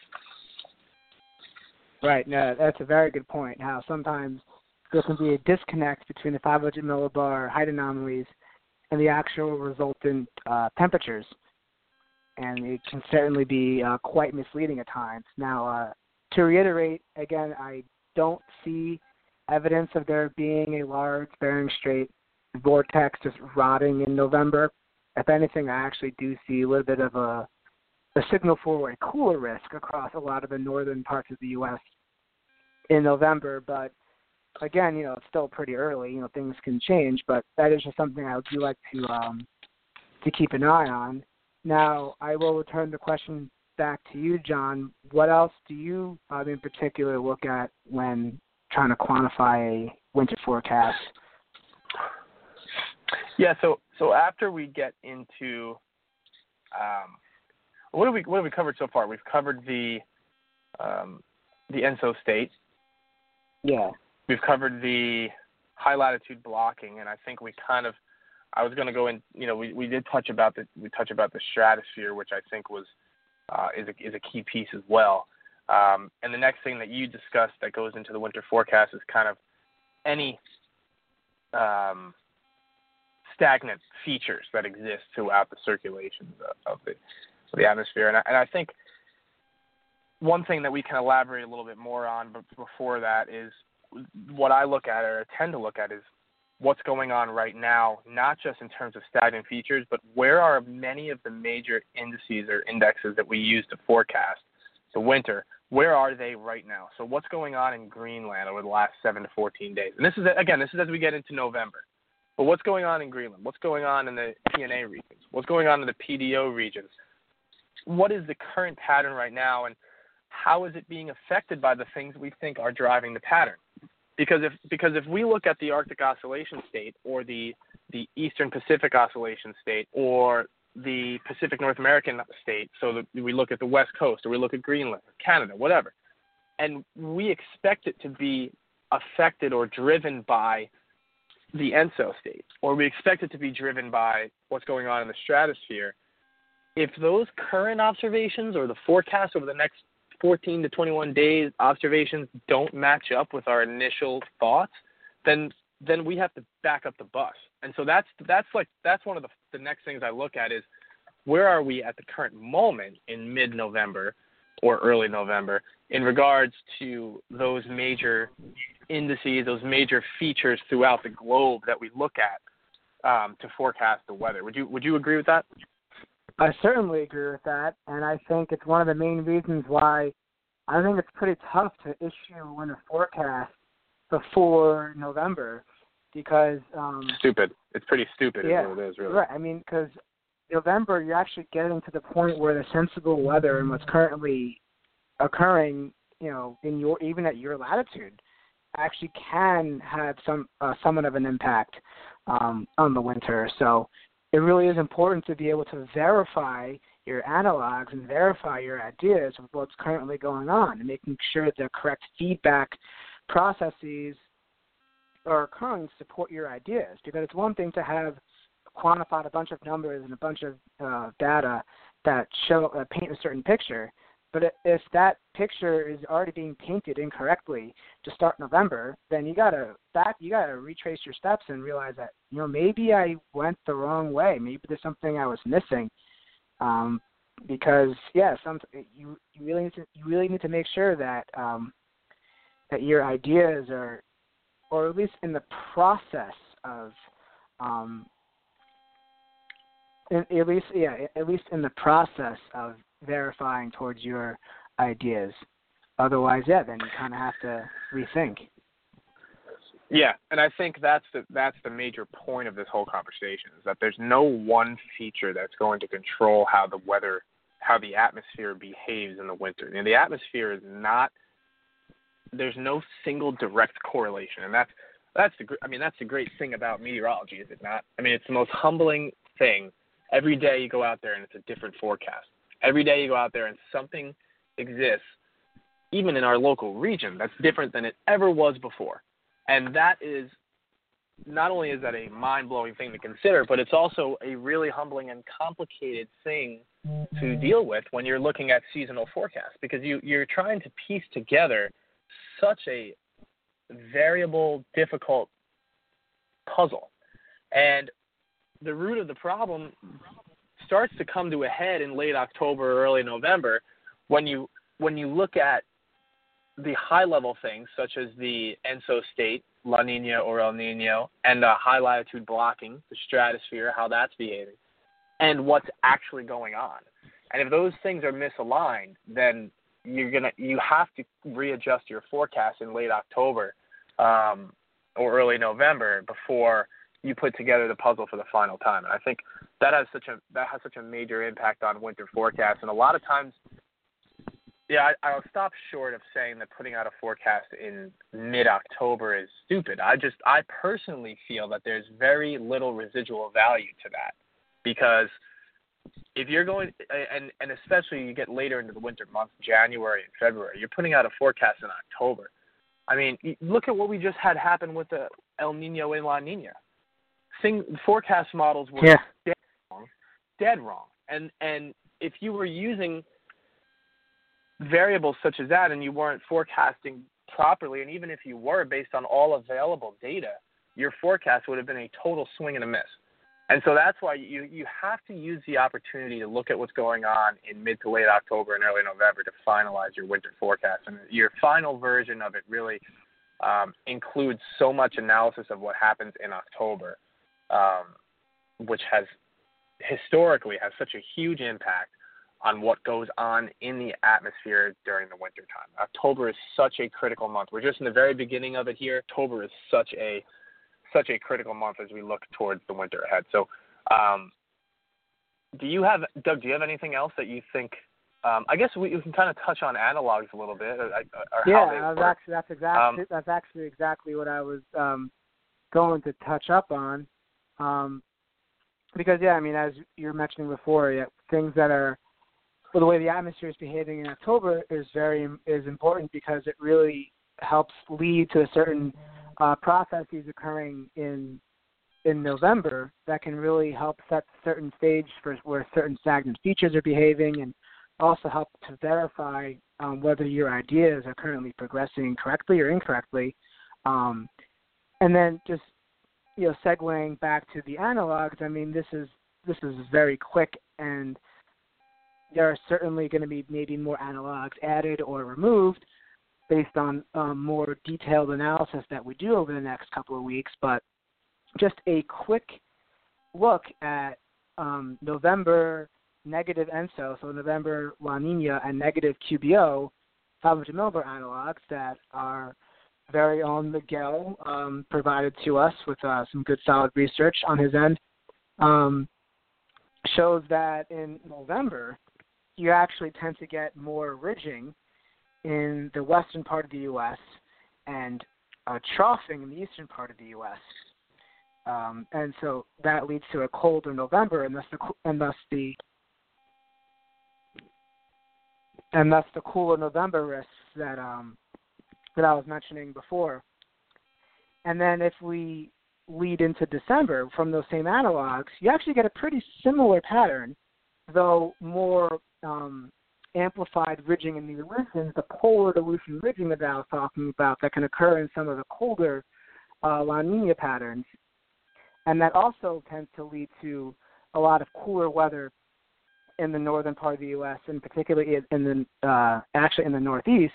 Right. No, that's a very good point. How sometimes there can be a disconnect between the five hundred millibar height anomalies and the actual resultant uh, temperatures, and it can certainly be uh, quite misleading at times. Now, uh, to reiterate, again, I don't see evidence of there being a large Bering Strait vortex just rotting in November. If anything, I actually do see a little bit of a, a signal for a cooler risk across a lot of the northern parts of the U S in November, but again, you know, it's still pretty early. You know, things can change, but that is just something I do like to um, to keep an eye on. Now, I will return the question back to you, John. What else do you, um, in particular, look at when trying to quantify a winter forecast? Yeah. So, so after we get into um, what have we what have we covered so far? We've covered the um, the E N S O state. Yeah. We've covered the high latitude blocking, and I think we kind of, I was going to go in, you know, we, we did touch about the, we touch about the stratosphere, which I think was, uh, is a, is a key piece as well. Um, and the next thing that you discussed that goes into the winter forecast is kind of any um, stagnant features that exist throughout the circulations of, of, the, of the atmosphere. And I, and I think one thing that we can elaborate a little bit more on but before that is, what I look at or tend to look at is what's going on right now, not just in terms of stagnant features, but where are many of the major indices or indexes that we use to forecast the winter, where are they right now? So what's going on in Greenland over the last seven to fourteen days? And this is, again, this is as we get into November. But what's going on in Greenland? What's going on in the P N A regions? What's going on in the P D O regions? What is the current pattern right now, and how is it being affected by the things we think are driving the pattern? Because if because if we look at the Arctic Oscillation State or the the Eastern Pacific Oscillation State or the Pacific North American state, so the, we look at the West Coast, or we look at Greenland, Canada, whatever, and we expect it to be affected or driven by the ENSO state, or we expect it to be driven by what's going on in the stratosphere. If those current observations or the forecast over the next fourteen to twenty-one days observations don't match up with our initial thoughts, then then we have to back up the bus. And so that's that's like that's one of the the next things I look at is where are we at the current moment in mid-November or early November in regards to those major indices, those major features throughout the globe that we look at um, to forecast the weather. Would you would you agree with that? I certainly agree with that, and I think it's one of the main reasons why I think it's pretty tough to issue a winter forecast before November because um, stupid. It's pretty stupid. Yeah, is what it is, really. Right. I mean, because November, you're actually getting to the point where the sensible weather and what's currently occurring, you know, in your even at your latitude, actually can have some uh, somewhat of an impact um, on the winter. So it really is important to be able to verify your analogs and verify your ideas of what's currently going on and making sure the correct feedback processes are occurring to support your ideas. Because it's one thing to have quantified a bunch of numbers and a bunch of uh, data that show uh, paint a certain picture, but if that picture is already being painted incorrectly to start November, then you gotta back, you gotta retrace your steps and realize that you know maybe I went the wrong way. Maybe there's something I was missing. Um, because yeah, some you you really need to you really need to make sure that um, that your ideas are, or at least in the process of, um, in, at least yeah, at least in the process of verifying towards your ideas. Otherwise, yeah, then you kind of have to rethink. Yeah, and I think that's the that's the major point of this whole conversation is that there's no one feature that's going to control how the weather, how the atmosphere behaves in the winter. And the atmosphere is not. There's no single direct correlation, and that's that's the I mean that's the great thing about meteorology, is it not? I mean, it's the most humbling thing. Every day you go out there and it's a different forecast. Every day you go out there and something exists, even in our local region, that's different than it ever was before. And that is, not only is that a mind-blowing thing to consider, but it's also a really humbling and complicated thing to deal with when you're looking at seasonal forecasts, because you, you're trying to piece together such a variable, difficult puzzle. And the root of the problem starts to come to a head in late October or early November when you when you look at the high-level things such as the ENSO state, La Nina or El Nino, and uh, high-latitude blocking, the stratosphere, how that's behaving, and what's actually going on. And if those things are misaligned, then you're gonna you have to readjust your forecast in late October um, or early November before you put together the puzzle for the final time. And I think that has such a that has such a major impact on winter forecasts. And a lot of times, yeah, I, I'll stop short of saying that putting out a forecast in mid-October is stupid. I just I personally feel that there's very little residual value to that, because if you're going and and especially you get later into the winter months, January and February, you're putting out a forecast in October. I mean, look at what we just had happen with the El Nino and La Nina. Thing, forecast models were yeah. dead wrong, dead wrong. And and if you were using variables such as that and you weren't forecasting properly, and even if you were based on all available data, your forecast would have been a total swing and a miss. And so that's why you, you have to use the opportunity to look at what's going on in mid to late October and early November to finalize your winter forecast. And your final version of it really um, includes so much analysis of what happens in October, um, which has historically has such a huge impact on what goes on in the atmosphere during the winter time. October is such a critical month. We're just in the very beginning of it here. October is such a such a critical month as we look towards the winter ahead. So um, do you have, Doug, do you have anything else that you think, um, I guess we, we can kind of touch on analogs a little bit. Or, or yeah, how they that's work. actually, that's, exactly, um, that's actually exactly what I was um, going to touch up on. Um, because, yeah, I mean, as you were mentioning before, yeah, things that are, well, the way the atmosphere is behaving in October is very is important because it really helps lead to a certain uh, processes occurring in in November that can really help set certain stage for where certain stagnant features are behaving, and also help to verify um, whether your ideas are currently progressing correctly or incorrectly. Um, and then just, you know, segueing back to the analogs, I mean, this is this is very quick, and there are certainly going to be maybe more analogs added or removed based on um, more detailed analysis that we do over the next couple of weeks. But just a quick look at um, November negative E N S O, so November La Nina and negative Q B O, five hundred millibar analogs that our very own Miguel um, provided to us with uh, some good solid research on his end, um, shows that in November you actually tend to get more ridging in the western part of the U S and uh, troughing in the eastern part of the U S Um, and so that leads to a colder November, and thus the and thus the and thus the cooler November risks that um, that I was mentioning before. And then if we lead into December from those same analogs, you actually get a pretty similar pattern, though more um, amplified ridging in the dilutions, the polar dilution ridging that I was talking about that can occur in some of the colder uh, La Nina patterns. And that also tends to lead to a lot of cooler weather in the northern part of the U S, and particularly in the uh, actually in the Northeast.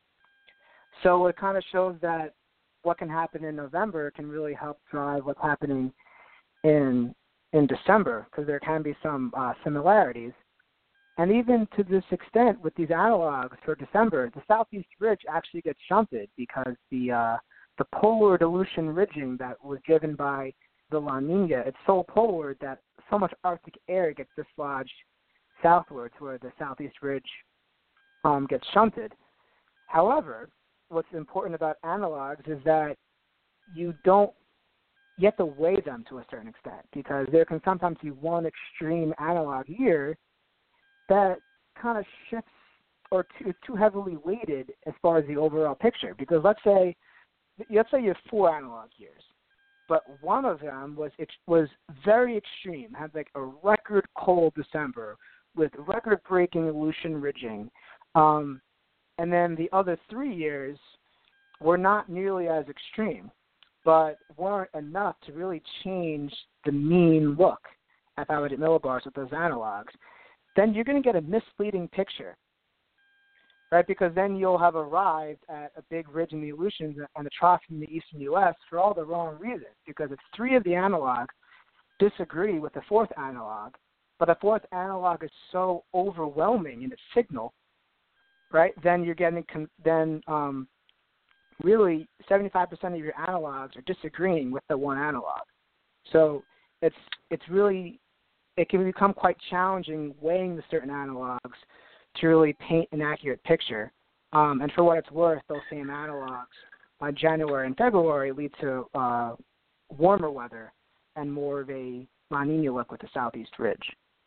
So it kind of shows that what can happen in November can really help drive what's happening in in December, because there can be some uh, similarities. And even to this extent, with these analogs for December, the southeast ridge actually gets shunted because the uh, the polar dilution ridging that was given by the La Nina, it's so polar that so much Arctic air gets dislodged southwards where the southeast ridge um, gets shunted. However, what's important about analogs is that you don't, you have to weigh them to a certain extent, because there can sometimes be one extreme analog year that kind of shifts or too, too heavily weighted as far as the overall picture. Because let's say, let's say you have four analog years, but one of them was it was very extreme, had like a record cold December with record-breaking Aleutian ridging. Um, and then the other three years were not nearly as extreme, but weren't enough to really change the mean look at five hundred millibars with those analogs. Then you're going to get a misleading picture, right? Because then you'll have arrived at a big ridge in the Aleutians and the trough in the eastern U S for all the wrong reasons, because if three of the analogs disagree with the fourth analog, but the fourth analog is so overwhelming in its signal, right, then you're getting, then um, really seventy-five percent of your analogs are disagreeing with the one analog. So it's it's really, it can become quite challenging weighing the certain analogs to really paint an accurate picture. Um, and for what it's worth, those same analogs on January and February lead to uh, warmer weather and more of a La Nina look with the southeast ridge.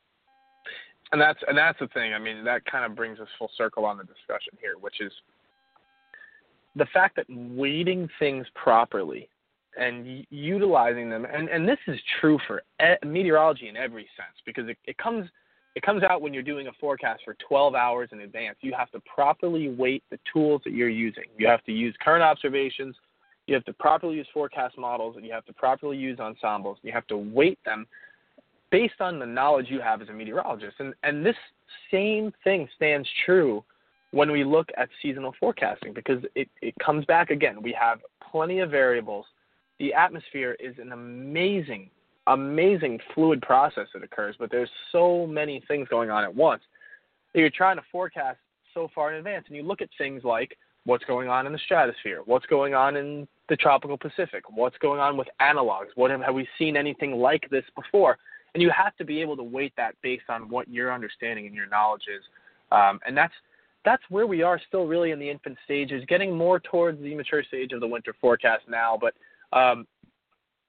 And that's and that's the thing. I mean, that kind of brings us full circle on the discussion here, which is the fact that weighting things properly and y- utilizing them, and, and this is true for e- meteorology in every sense, because it, it comes it comes out when you're doing a forecast for twelve hours in advance. You have to properly weight the tools that you're using. You have to use current observations, you have to properly use forecast models, and you have to properly use ensembles. You have to weight them based on the knowledge you have as a meteorologist. And, and this same thing stands true when we look at seasonal forecasting, because it, it comes back again. We have plenty of variables. The atmosphere is an amazing, amazing fluid process that occurs, but there's so many things going on at once that you're trying to forecast so far in advance. And you look at things like what's going on in the stratosphere, what's going on in the tropical Pacific, what's going on with analogs, what have, have we seen anything like this before? And you have to be able to weight that based on what your understanding and your knowledge is. Um, and that's that's where we are still really in the infant stages, getting more towards the mature stage of the winter forecast now. But um,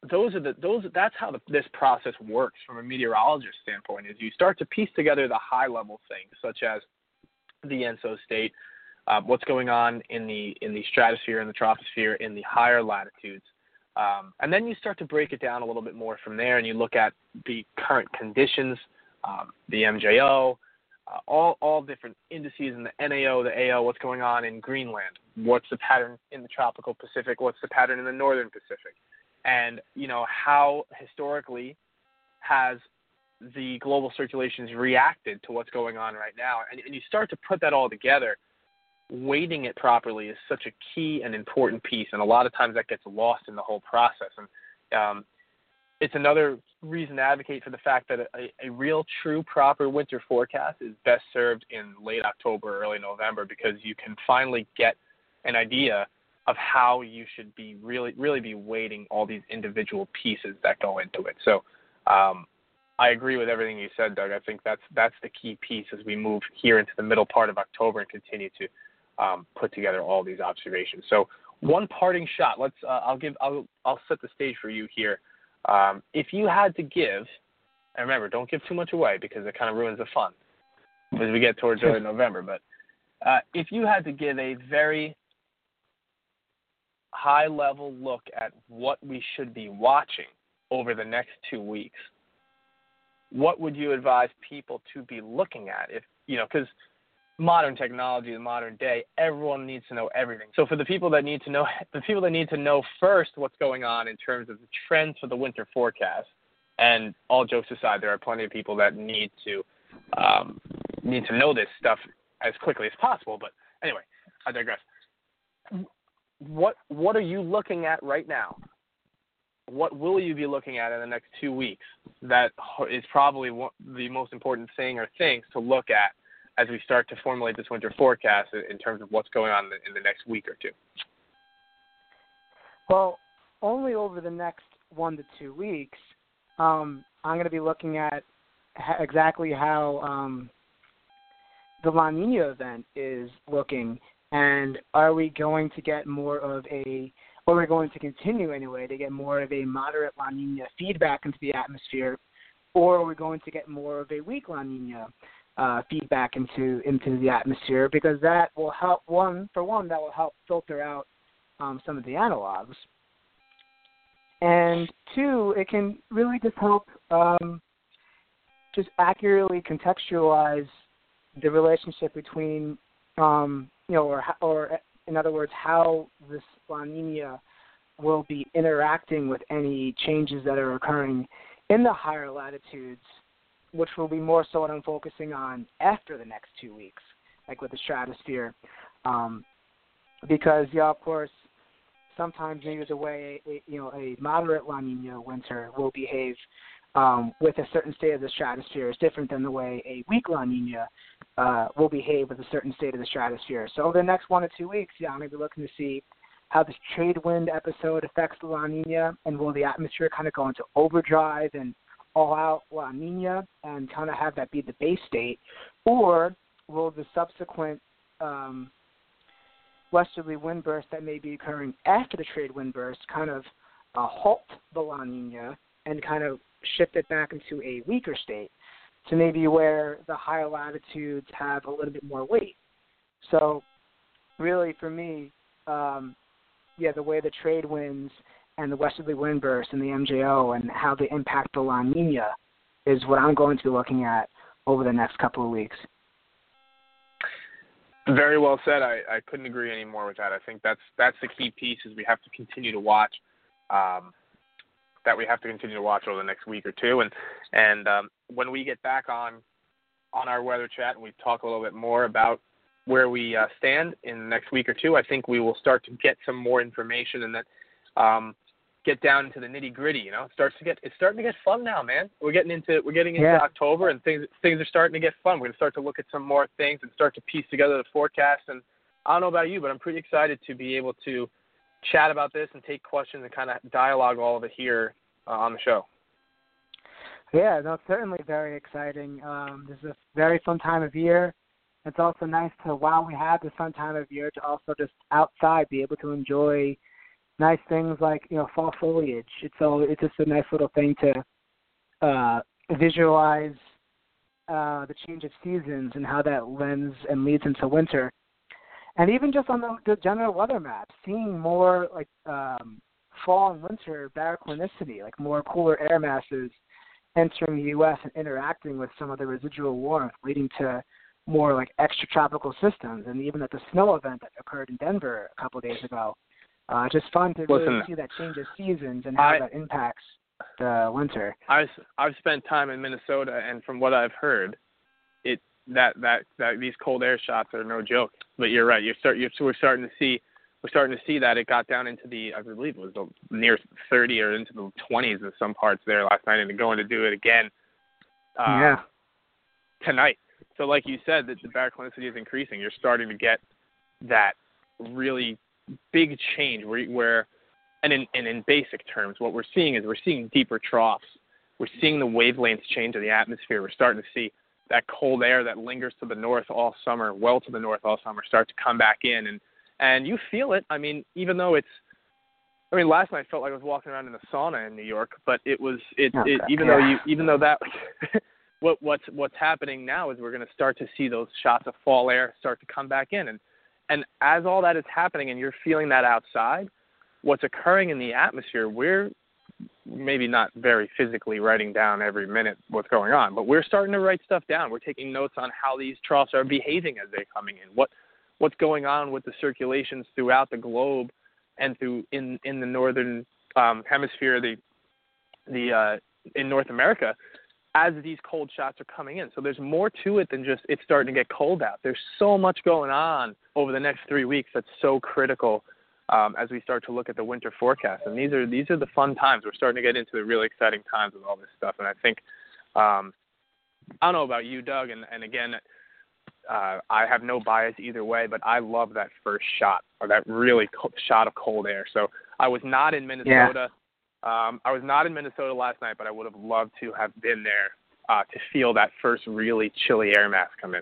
those are the those that's how the, this process works from a meteorologist standpoint. Is you start to piece together the high level things such as the ENSO state, uh, what's going on in the in the stratosphere and the troposphere in the higher latitudes, um, and then you start to break it down a little bit more from there, and you look at the current conditions, um, the M J O, uh, all all different indices in the N A O, the A O, what's going on in Greenland, what's the pattern in the tropical Pacific, what's the pattern in the northern Pacific. And, you know, how historically has the global circulations reacted to what's going on right now. And, and you start to put that all together. Weighting it properly is such a key and important piece, and a lot of times that gets lost in the whole process. And um, it's another reason to advocate for the fact that a, a real, true, proper winter forecast is best served in late October, early November, because you can finally get an idea of how you should be really, really be weighting all these individual pieces that go into it. So um, I agree with everything you said, Doug. I think that's that's the key piece as we move here into the middle part of October and continue to um, put together all these observations. So one parting shot. Let's. Uh, I'll give. I'll. I'll set the stage for you here. Um, if you had to give, and remember, don't give too much away because it kind of ruins the fun as we get towards early November. But uh, if you had to give a very high-level look at what we should be watching over the next two weeks, what would you advise people to be looking at? If you know, because modern technology, the modern day, everyone needs to know everything. So for the people that need to know, the people that need to know first what's going on in terms of the trends for the winter forecast, and all jokes aside, there are plenty of people that need to um, need to know this stuff as quickly as possible. But anyway, I digress. What what are you looking at right now? What will you be looking at in the next two weeks? That is probably one, the most important thing or things to look at as we start to formulate this winter forecast in terms of what's going on in the next week or two. Well, only over the next one to two weeks, um, I'm going to be looking at ha- exactly how um, the La Nina event is looking. And are we going to get more of a, or we're going to continue anyway to get more of a moderate La Nina feedback into the atmosphere, or are we going to get more of a weak La Nina uh, feedback into into the atmosphere? Because that will help, one, for one, that will help filter out um, some of the analogs. And two, it can really just help um, just accurately contextualize the relationship between um, you know, or, or in other words, how this La Nina will be interacting with any changes that are occurring in the higher latitudes, which will be more so what I'm focusing on after the next two weeks, like with the stratosphere. Um, because, yeah, of course, sometimes maybe the way, a, you know, a moderate La Nina winter will behave Um, with a certain state of the stratosphere is different than the way a weak La Nina uh, will behave with a certain state of the stratosphere. So over the next one or two weeks, yeah, I'm going to be looking to see how this trade wind episode affects the La Nina, and will the atmosphere kind of go into overdrive and all-out La Nina and kind of have that be the base state, or will the subsequent um, westerly wind burst that may be occurring after the trade wind burst kind of uh, halt the La Nina and kind of shift it back into a weaker state to maybe where the higher latitudes have a little bit more weight. So really for me, um, yeah, the way the trade winds and the westerly wind bursts and the M J O and how they impact the La Nina is what I'm going to be looking at over the next couple of weeks. Very well said. I, I couldn't agree any more with that. I think that's that's the key piece is we have to continue to watch um, that we have to continue to watch over the next week or two. And and um, when we get back on on our weather chat and we talk a little bit more about where we uh, stand in the next week or two, I think we will start to get some more information and then um, get down into the nitty gritty. You know, it starts to get it's starting to get fun now, man. We're getting into we're getting into yeah. October and things things are starting to get fun. We're gonna start to look at some more things and start to piece together the forecast. And I don't know about you, but I'm pretty excited to be able to chat about this and take questions and kind of dialogue all of it here uh, on the show. Yeah, that's certainly very exciting. Um, this is a very fun time of year. It's also nice to, while we have this fun time of year, to also just outside be able to enjoy nice things like, you know, fall foliage. It's all it's just a nice little thing to uh, visualize uh, the change of seasons and how that lends and leads into winter. And even just on the, the general weather map, seeing more like um, fall and winter barochronicity, like more cooler air masses entering the U S and interacting with some of the residual warmth, leading to more like extratropical systems. And even at the snow event that occurred in Denver a couple of days ago, uh, just fun to Listen, really see that change of seasons and how I, that impacts the winter. I, I've spent time in Minnesota, and from what I've heard, it that that, that these cold air shots are no joke. But you're right. You're start. You're, so we're starting to see. We're starting to see that it got down into the, I believe it was the near thirty or into the twenties in some parts there last night, and they're going to do it again uh, yeah. tonight. So like you said, that the barochronicity is increasing. You're starting to get that really big change where, where and, in, and in basic terms, what we're seeing is we're seeing deeper troughs. We're seeing the wavelengths change in the atmosphere. We're starting to see that cold air that lingers to the north all summer, well to the north all summer, start to come back in. And And you feel it. I mean, even though it's, I mean, last night I felt like I was walking around in a sauna in New York, but it was, it, okay. it even yeah. though you, even though that, what what's what's happening now is we're going to start to see those shots of fall air start to come back in, and and as all that is happening, and you're feeling that outside, what's occurring in the atmosphere, we're maybe not very physically writing down every minute what's going on, but we're starting to write stuff down. We're taking notes on how these troughs are behaving as they're coming in. What what's going on with the circulations throughout the globe and through in, in the northern um, hemisphere, the the uh, in North America, as these cold shots are coming in. So there's more to it than just it's starting to get cold out. There's so much going on over the next three weeks that's so critical um, as we start to look at the winter forecast. And these are these are the fun times. We're starting to get into the really exciting times with all this stuff. And I think, um, I don't know about you, Doug, and, and again, Uh, I have no bias either way, but I love that first shot, or that really co- shot of cold air. So I was not in Minnesota. Yeah. Um, I was not in Minnesota last night, but I would have loved to have been there uh, to feel that first really chilly air mass come in.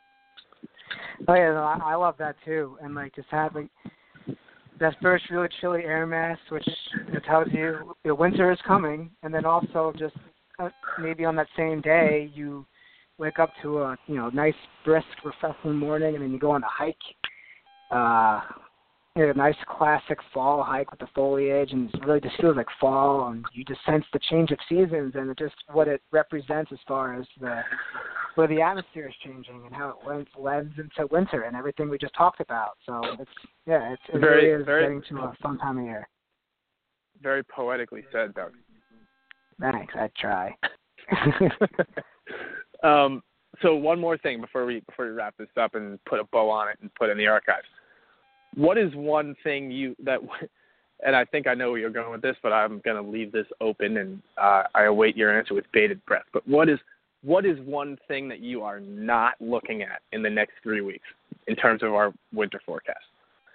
Oh yeah, no, I, I love that too, and like just having that first really chilly air mass, which you know, tells you the winter is coming, and then also just uh, maybe on that same day you wake up to a you know nice brisk refreshing morning, and then you go on a hike, uh, you know, a nice classic fall hike with the foliage, and it really just feels like fall, and you just sense the change of seasons and it just what it represents as far as the where the atmosphere is changing and how it lends, lends into winter and everything we just talked about. So it's yeah, it's, it very, really is very, getting to a fun time of year. Very poetically said, Doug. Thanks, I try. Um, so one more thing before we before we wrap this up and put a bow on it and put it in the archives. What is one thing you that, and I think I know where you're going with this, but I'm going to leave this open, and uh, I await your answer with bated breath. But what is what is one thing that you are not looking at in the next three weeks in terms of our winter forecast?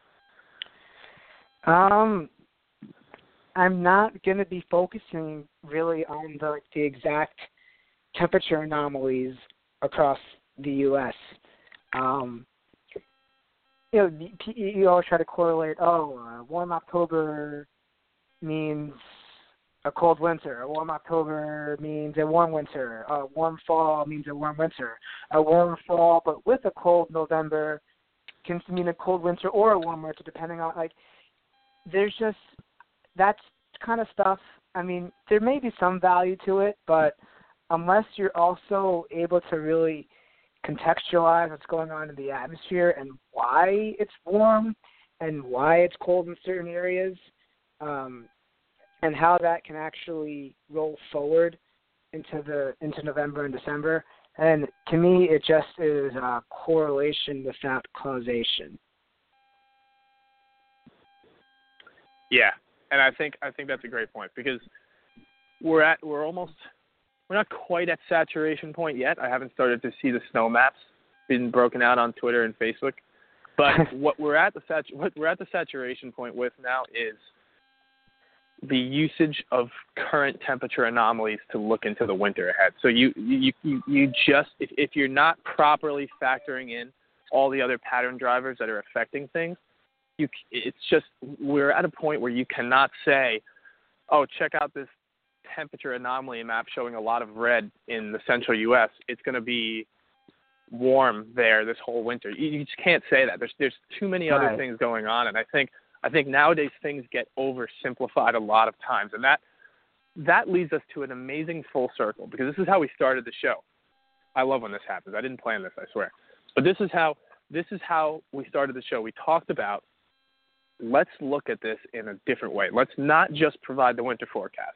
Um, I'm not going to be focusing really on the like, the exact temperature anomalies across the U S Um, you know, you always try to correlate, oh, a warm October means a cold winter. A warm October means a warm winter. A warm fall means a warm winter. A warm fall, but with a cold November, can mean a cold winter or a warm winter, depending on, like, there's just, that's kind of stuff. I mean, there may be some value to it, but unless you're also able to really contextualize what's going on in the atmosphere and why it's warm and why it's cold in certain areas, um, and how that can actually roll forward into the into November and December. And to me, it just is a correlation without causation. Yeah, and I think I think that's a great point, because we're at we're almost we're not quite at saturation point yet. I haven't started to see the snow maps being broken out on Twitter and Facebook, but what we're at the sat what we're at the saturation point with now is the usage of current temperature anomalies to look into the winter ahead. So you you you, you just if, if you're not properly factoring in all the other pattern drivers that are affecting things, you, it's just we're at a point where you cannot say, oh, check out this temperature anomaly map showing a lot of red in the central U S. It's going to be warm there this whole winter. You, you just can't say that. There's there's too many other right. things going on, and I think I think nowadays things get oversimplified a lot of times, and that that leads us to an amazing full circle, because this is how we started the show. I love when this happens. I didn't plan this, I swear, but this is how this is how we started the show. We talked about, let's look at this in a different way. Let's not just provide the winter forecast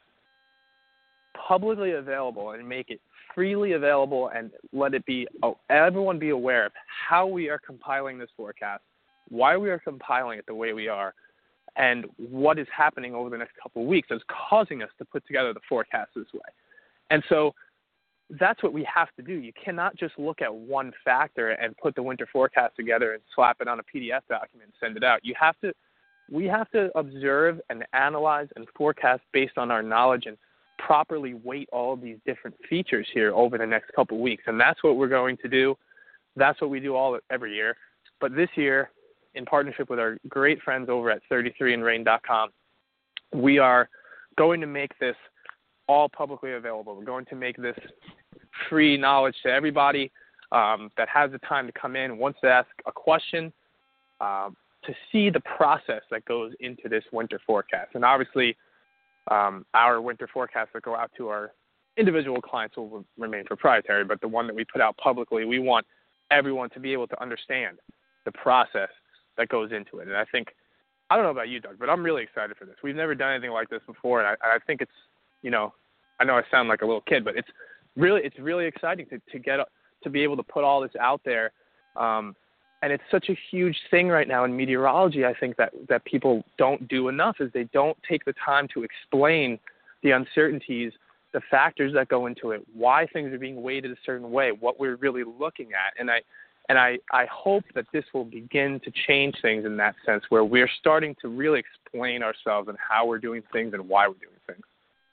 publicly available and make it freely available, and let it be, oh, everyone be aware of how we are compiling this forecast, why we are compiling it the way we are, and what is happening over the next couple of weeks that's causing us to put together the forecast this way. And so that's what we have to do. You cannot just look at one factor and put the winter forecast together and slap it on a P D F document and send it out. You have to, we have to observe and analyze and forecast based on our knowledge and properly weight all of these different features here over the next couple of weeks. And that's what we're going to do. That's what we do all every year. But this year, in partnership with our great friends over at thirty-three and rain dot com, we are going to make this all publicly available. We're going to make this free knowledge to everybody um, that has the time to come in, wants to ask a question, uh, to see the process that goes into this winter forecast. And obviously, um, our winter forecasts that go out to our individual clients will re- remain proprietary, but the one that we put out publicly, we want everyone to be able to understand the process that goes into it. And I think, I don't know about you, Doug, but I'm really excited for this. We've never done anything like this before, and I, I think it's, you know, I know I sound like a little kid, but it's really, it's really exciting to, to get, to be able to put all this out there. Um, and it's such a huge thing right now in meteorology, I think, that, that people don't do enough, is they don't take the time to explain the uncertainties, the factors that go into it, why things are being weighted a certain way, what we're really looking at. And I, and I, I hope that this will begin to change things in that sense, where we're starting to really explain ourselves and how we're doing things and why we're doing things.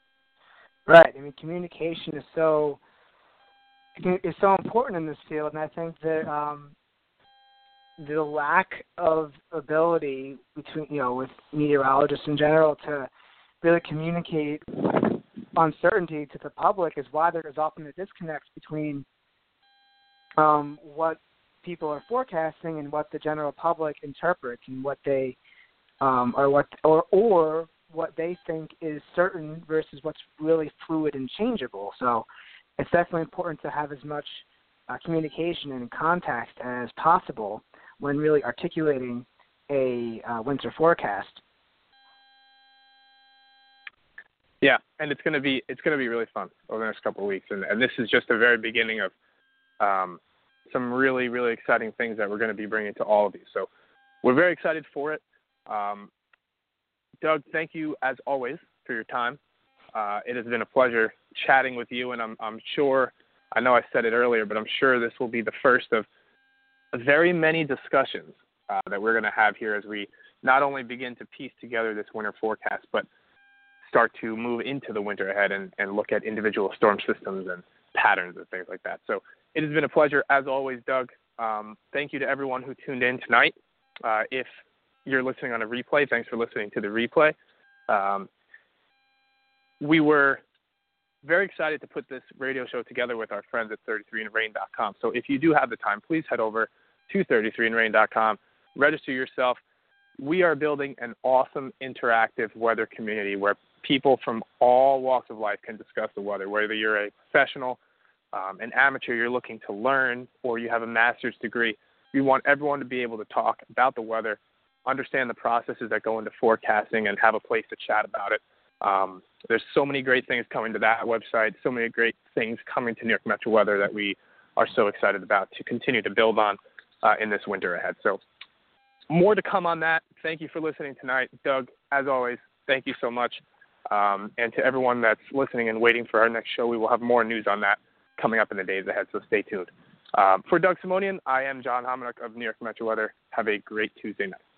Right. I mean, communication is so is so important in this field, and I think that um, the lack of ability between, you know, with meteorologists in general to really communicate uncertainty to the public is why there is often a disconnect between um, what people are forecasting and what the general public interprets, and what they um, or what or or what they think is certain versus what's really fluid and changeable. So it's definitely important to have as much uh, communication and context as possible when really articulating a uh, winter forecast. Yeah, and it's going to be it's going to be really fun over the next couple of weeks, and, and this is just the very beginning of um, some really, really exciting things that we're going to be bringing to all of you. So we're very excited for it. Um, Doug, thank you, as always, for your time. Uh, it has been a pleasure chatting with you, and I'm, I'm sure, I know I said it earlier, but I'm sure this will be the first of very many discussions uh, that we're going to have here as we not only begin to piece together this winter forecast, but start to move into the winter ahead and, and look at individual storm systems and patterns and things like that. So it has been a pleasure, as always, Doug. Um, thank you to everyone who tuned in tonight. Uh, if you're listening on a replay, thanks for listening to the replay. Um, we were very excited to put this radio show together with our friends at thirty-three and rain dot com. So if you do have the time, please head over to thirty-three and rain dot com, register yourself. We are building an awesome interactive weather community where people from all walks of life can discuss the weather, whether you're a professional, um, an amateur, you're looking to learn, or you have a master's degree. We want everyone to be able to talk about the weather, understand the processes that go into forecasting, and have a place to chat about it. Um, there's so many great things coming to that website, so many great things coming to New York Metro Weather that we are so excited about to continue to build on uh, in this winter ahead. So more to come on that. Thank you for listening tonight. Doug, as always, thank you so much. Um, and to everyone that's listening and waiting for our next show, we will have more news on that coming up in the days ahead, so stay tuned. Um, for Doug Simonian, I am John Hominick of New York Metro Weather. Have a great Tuesday night.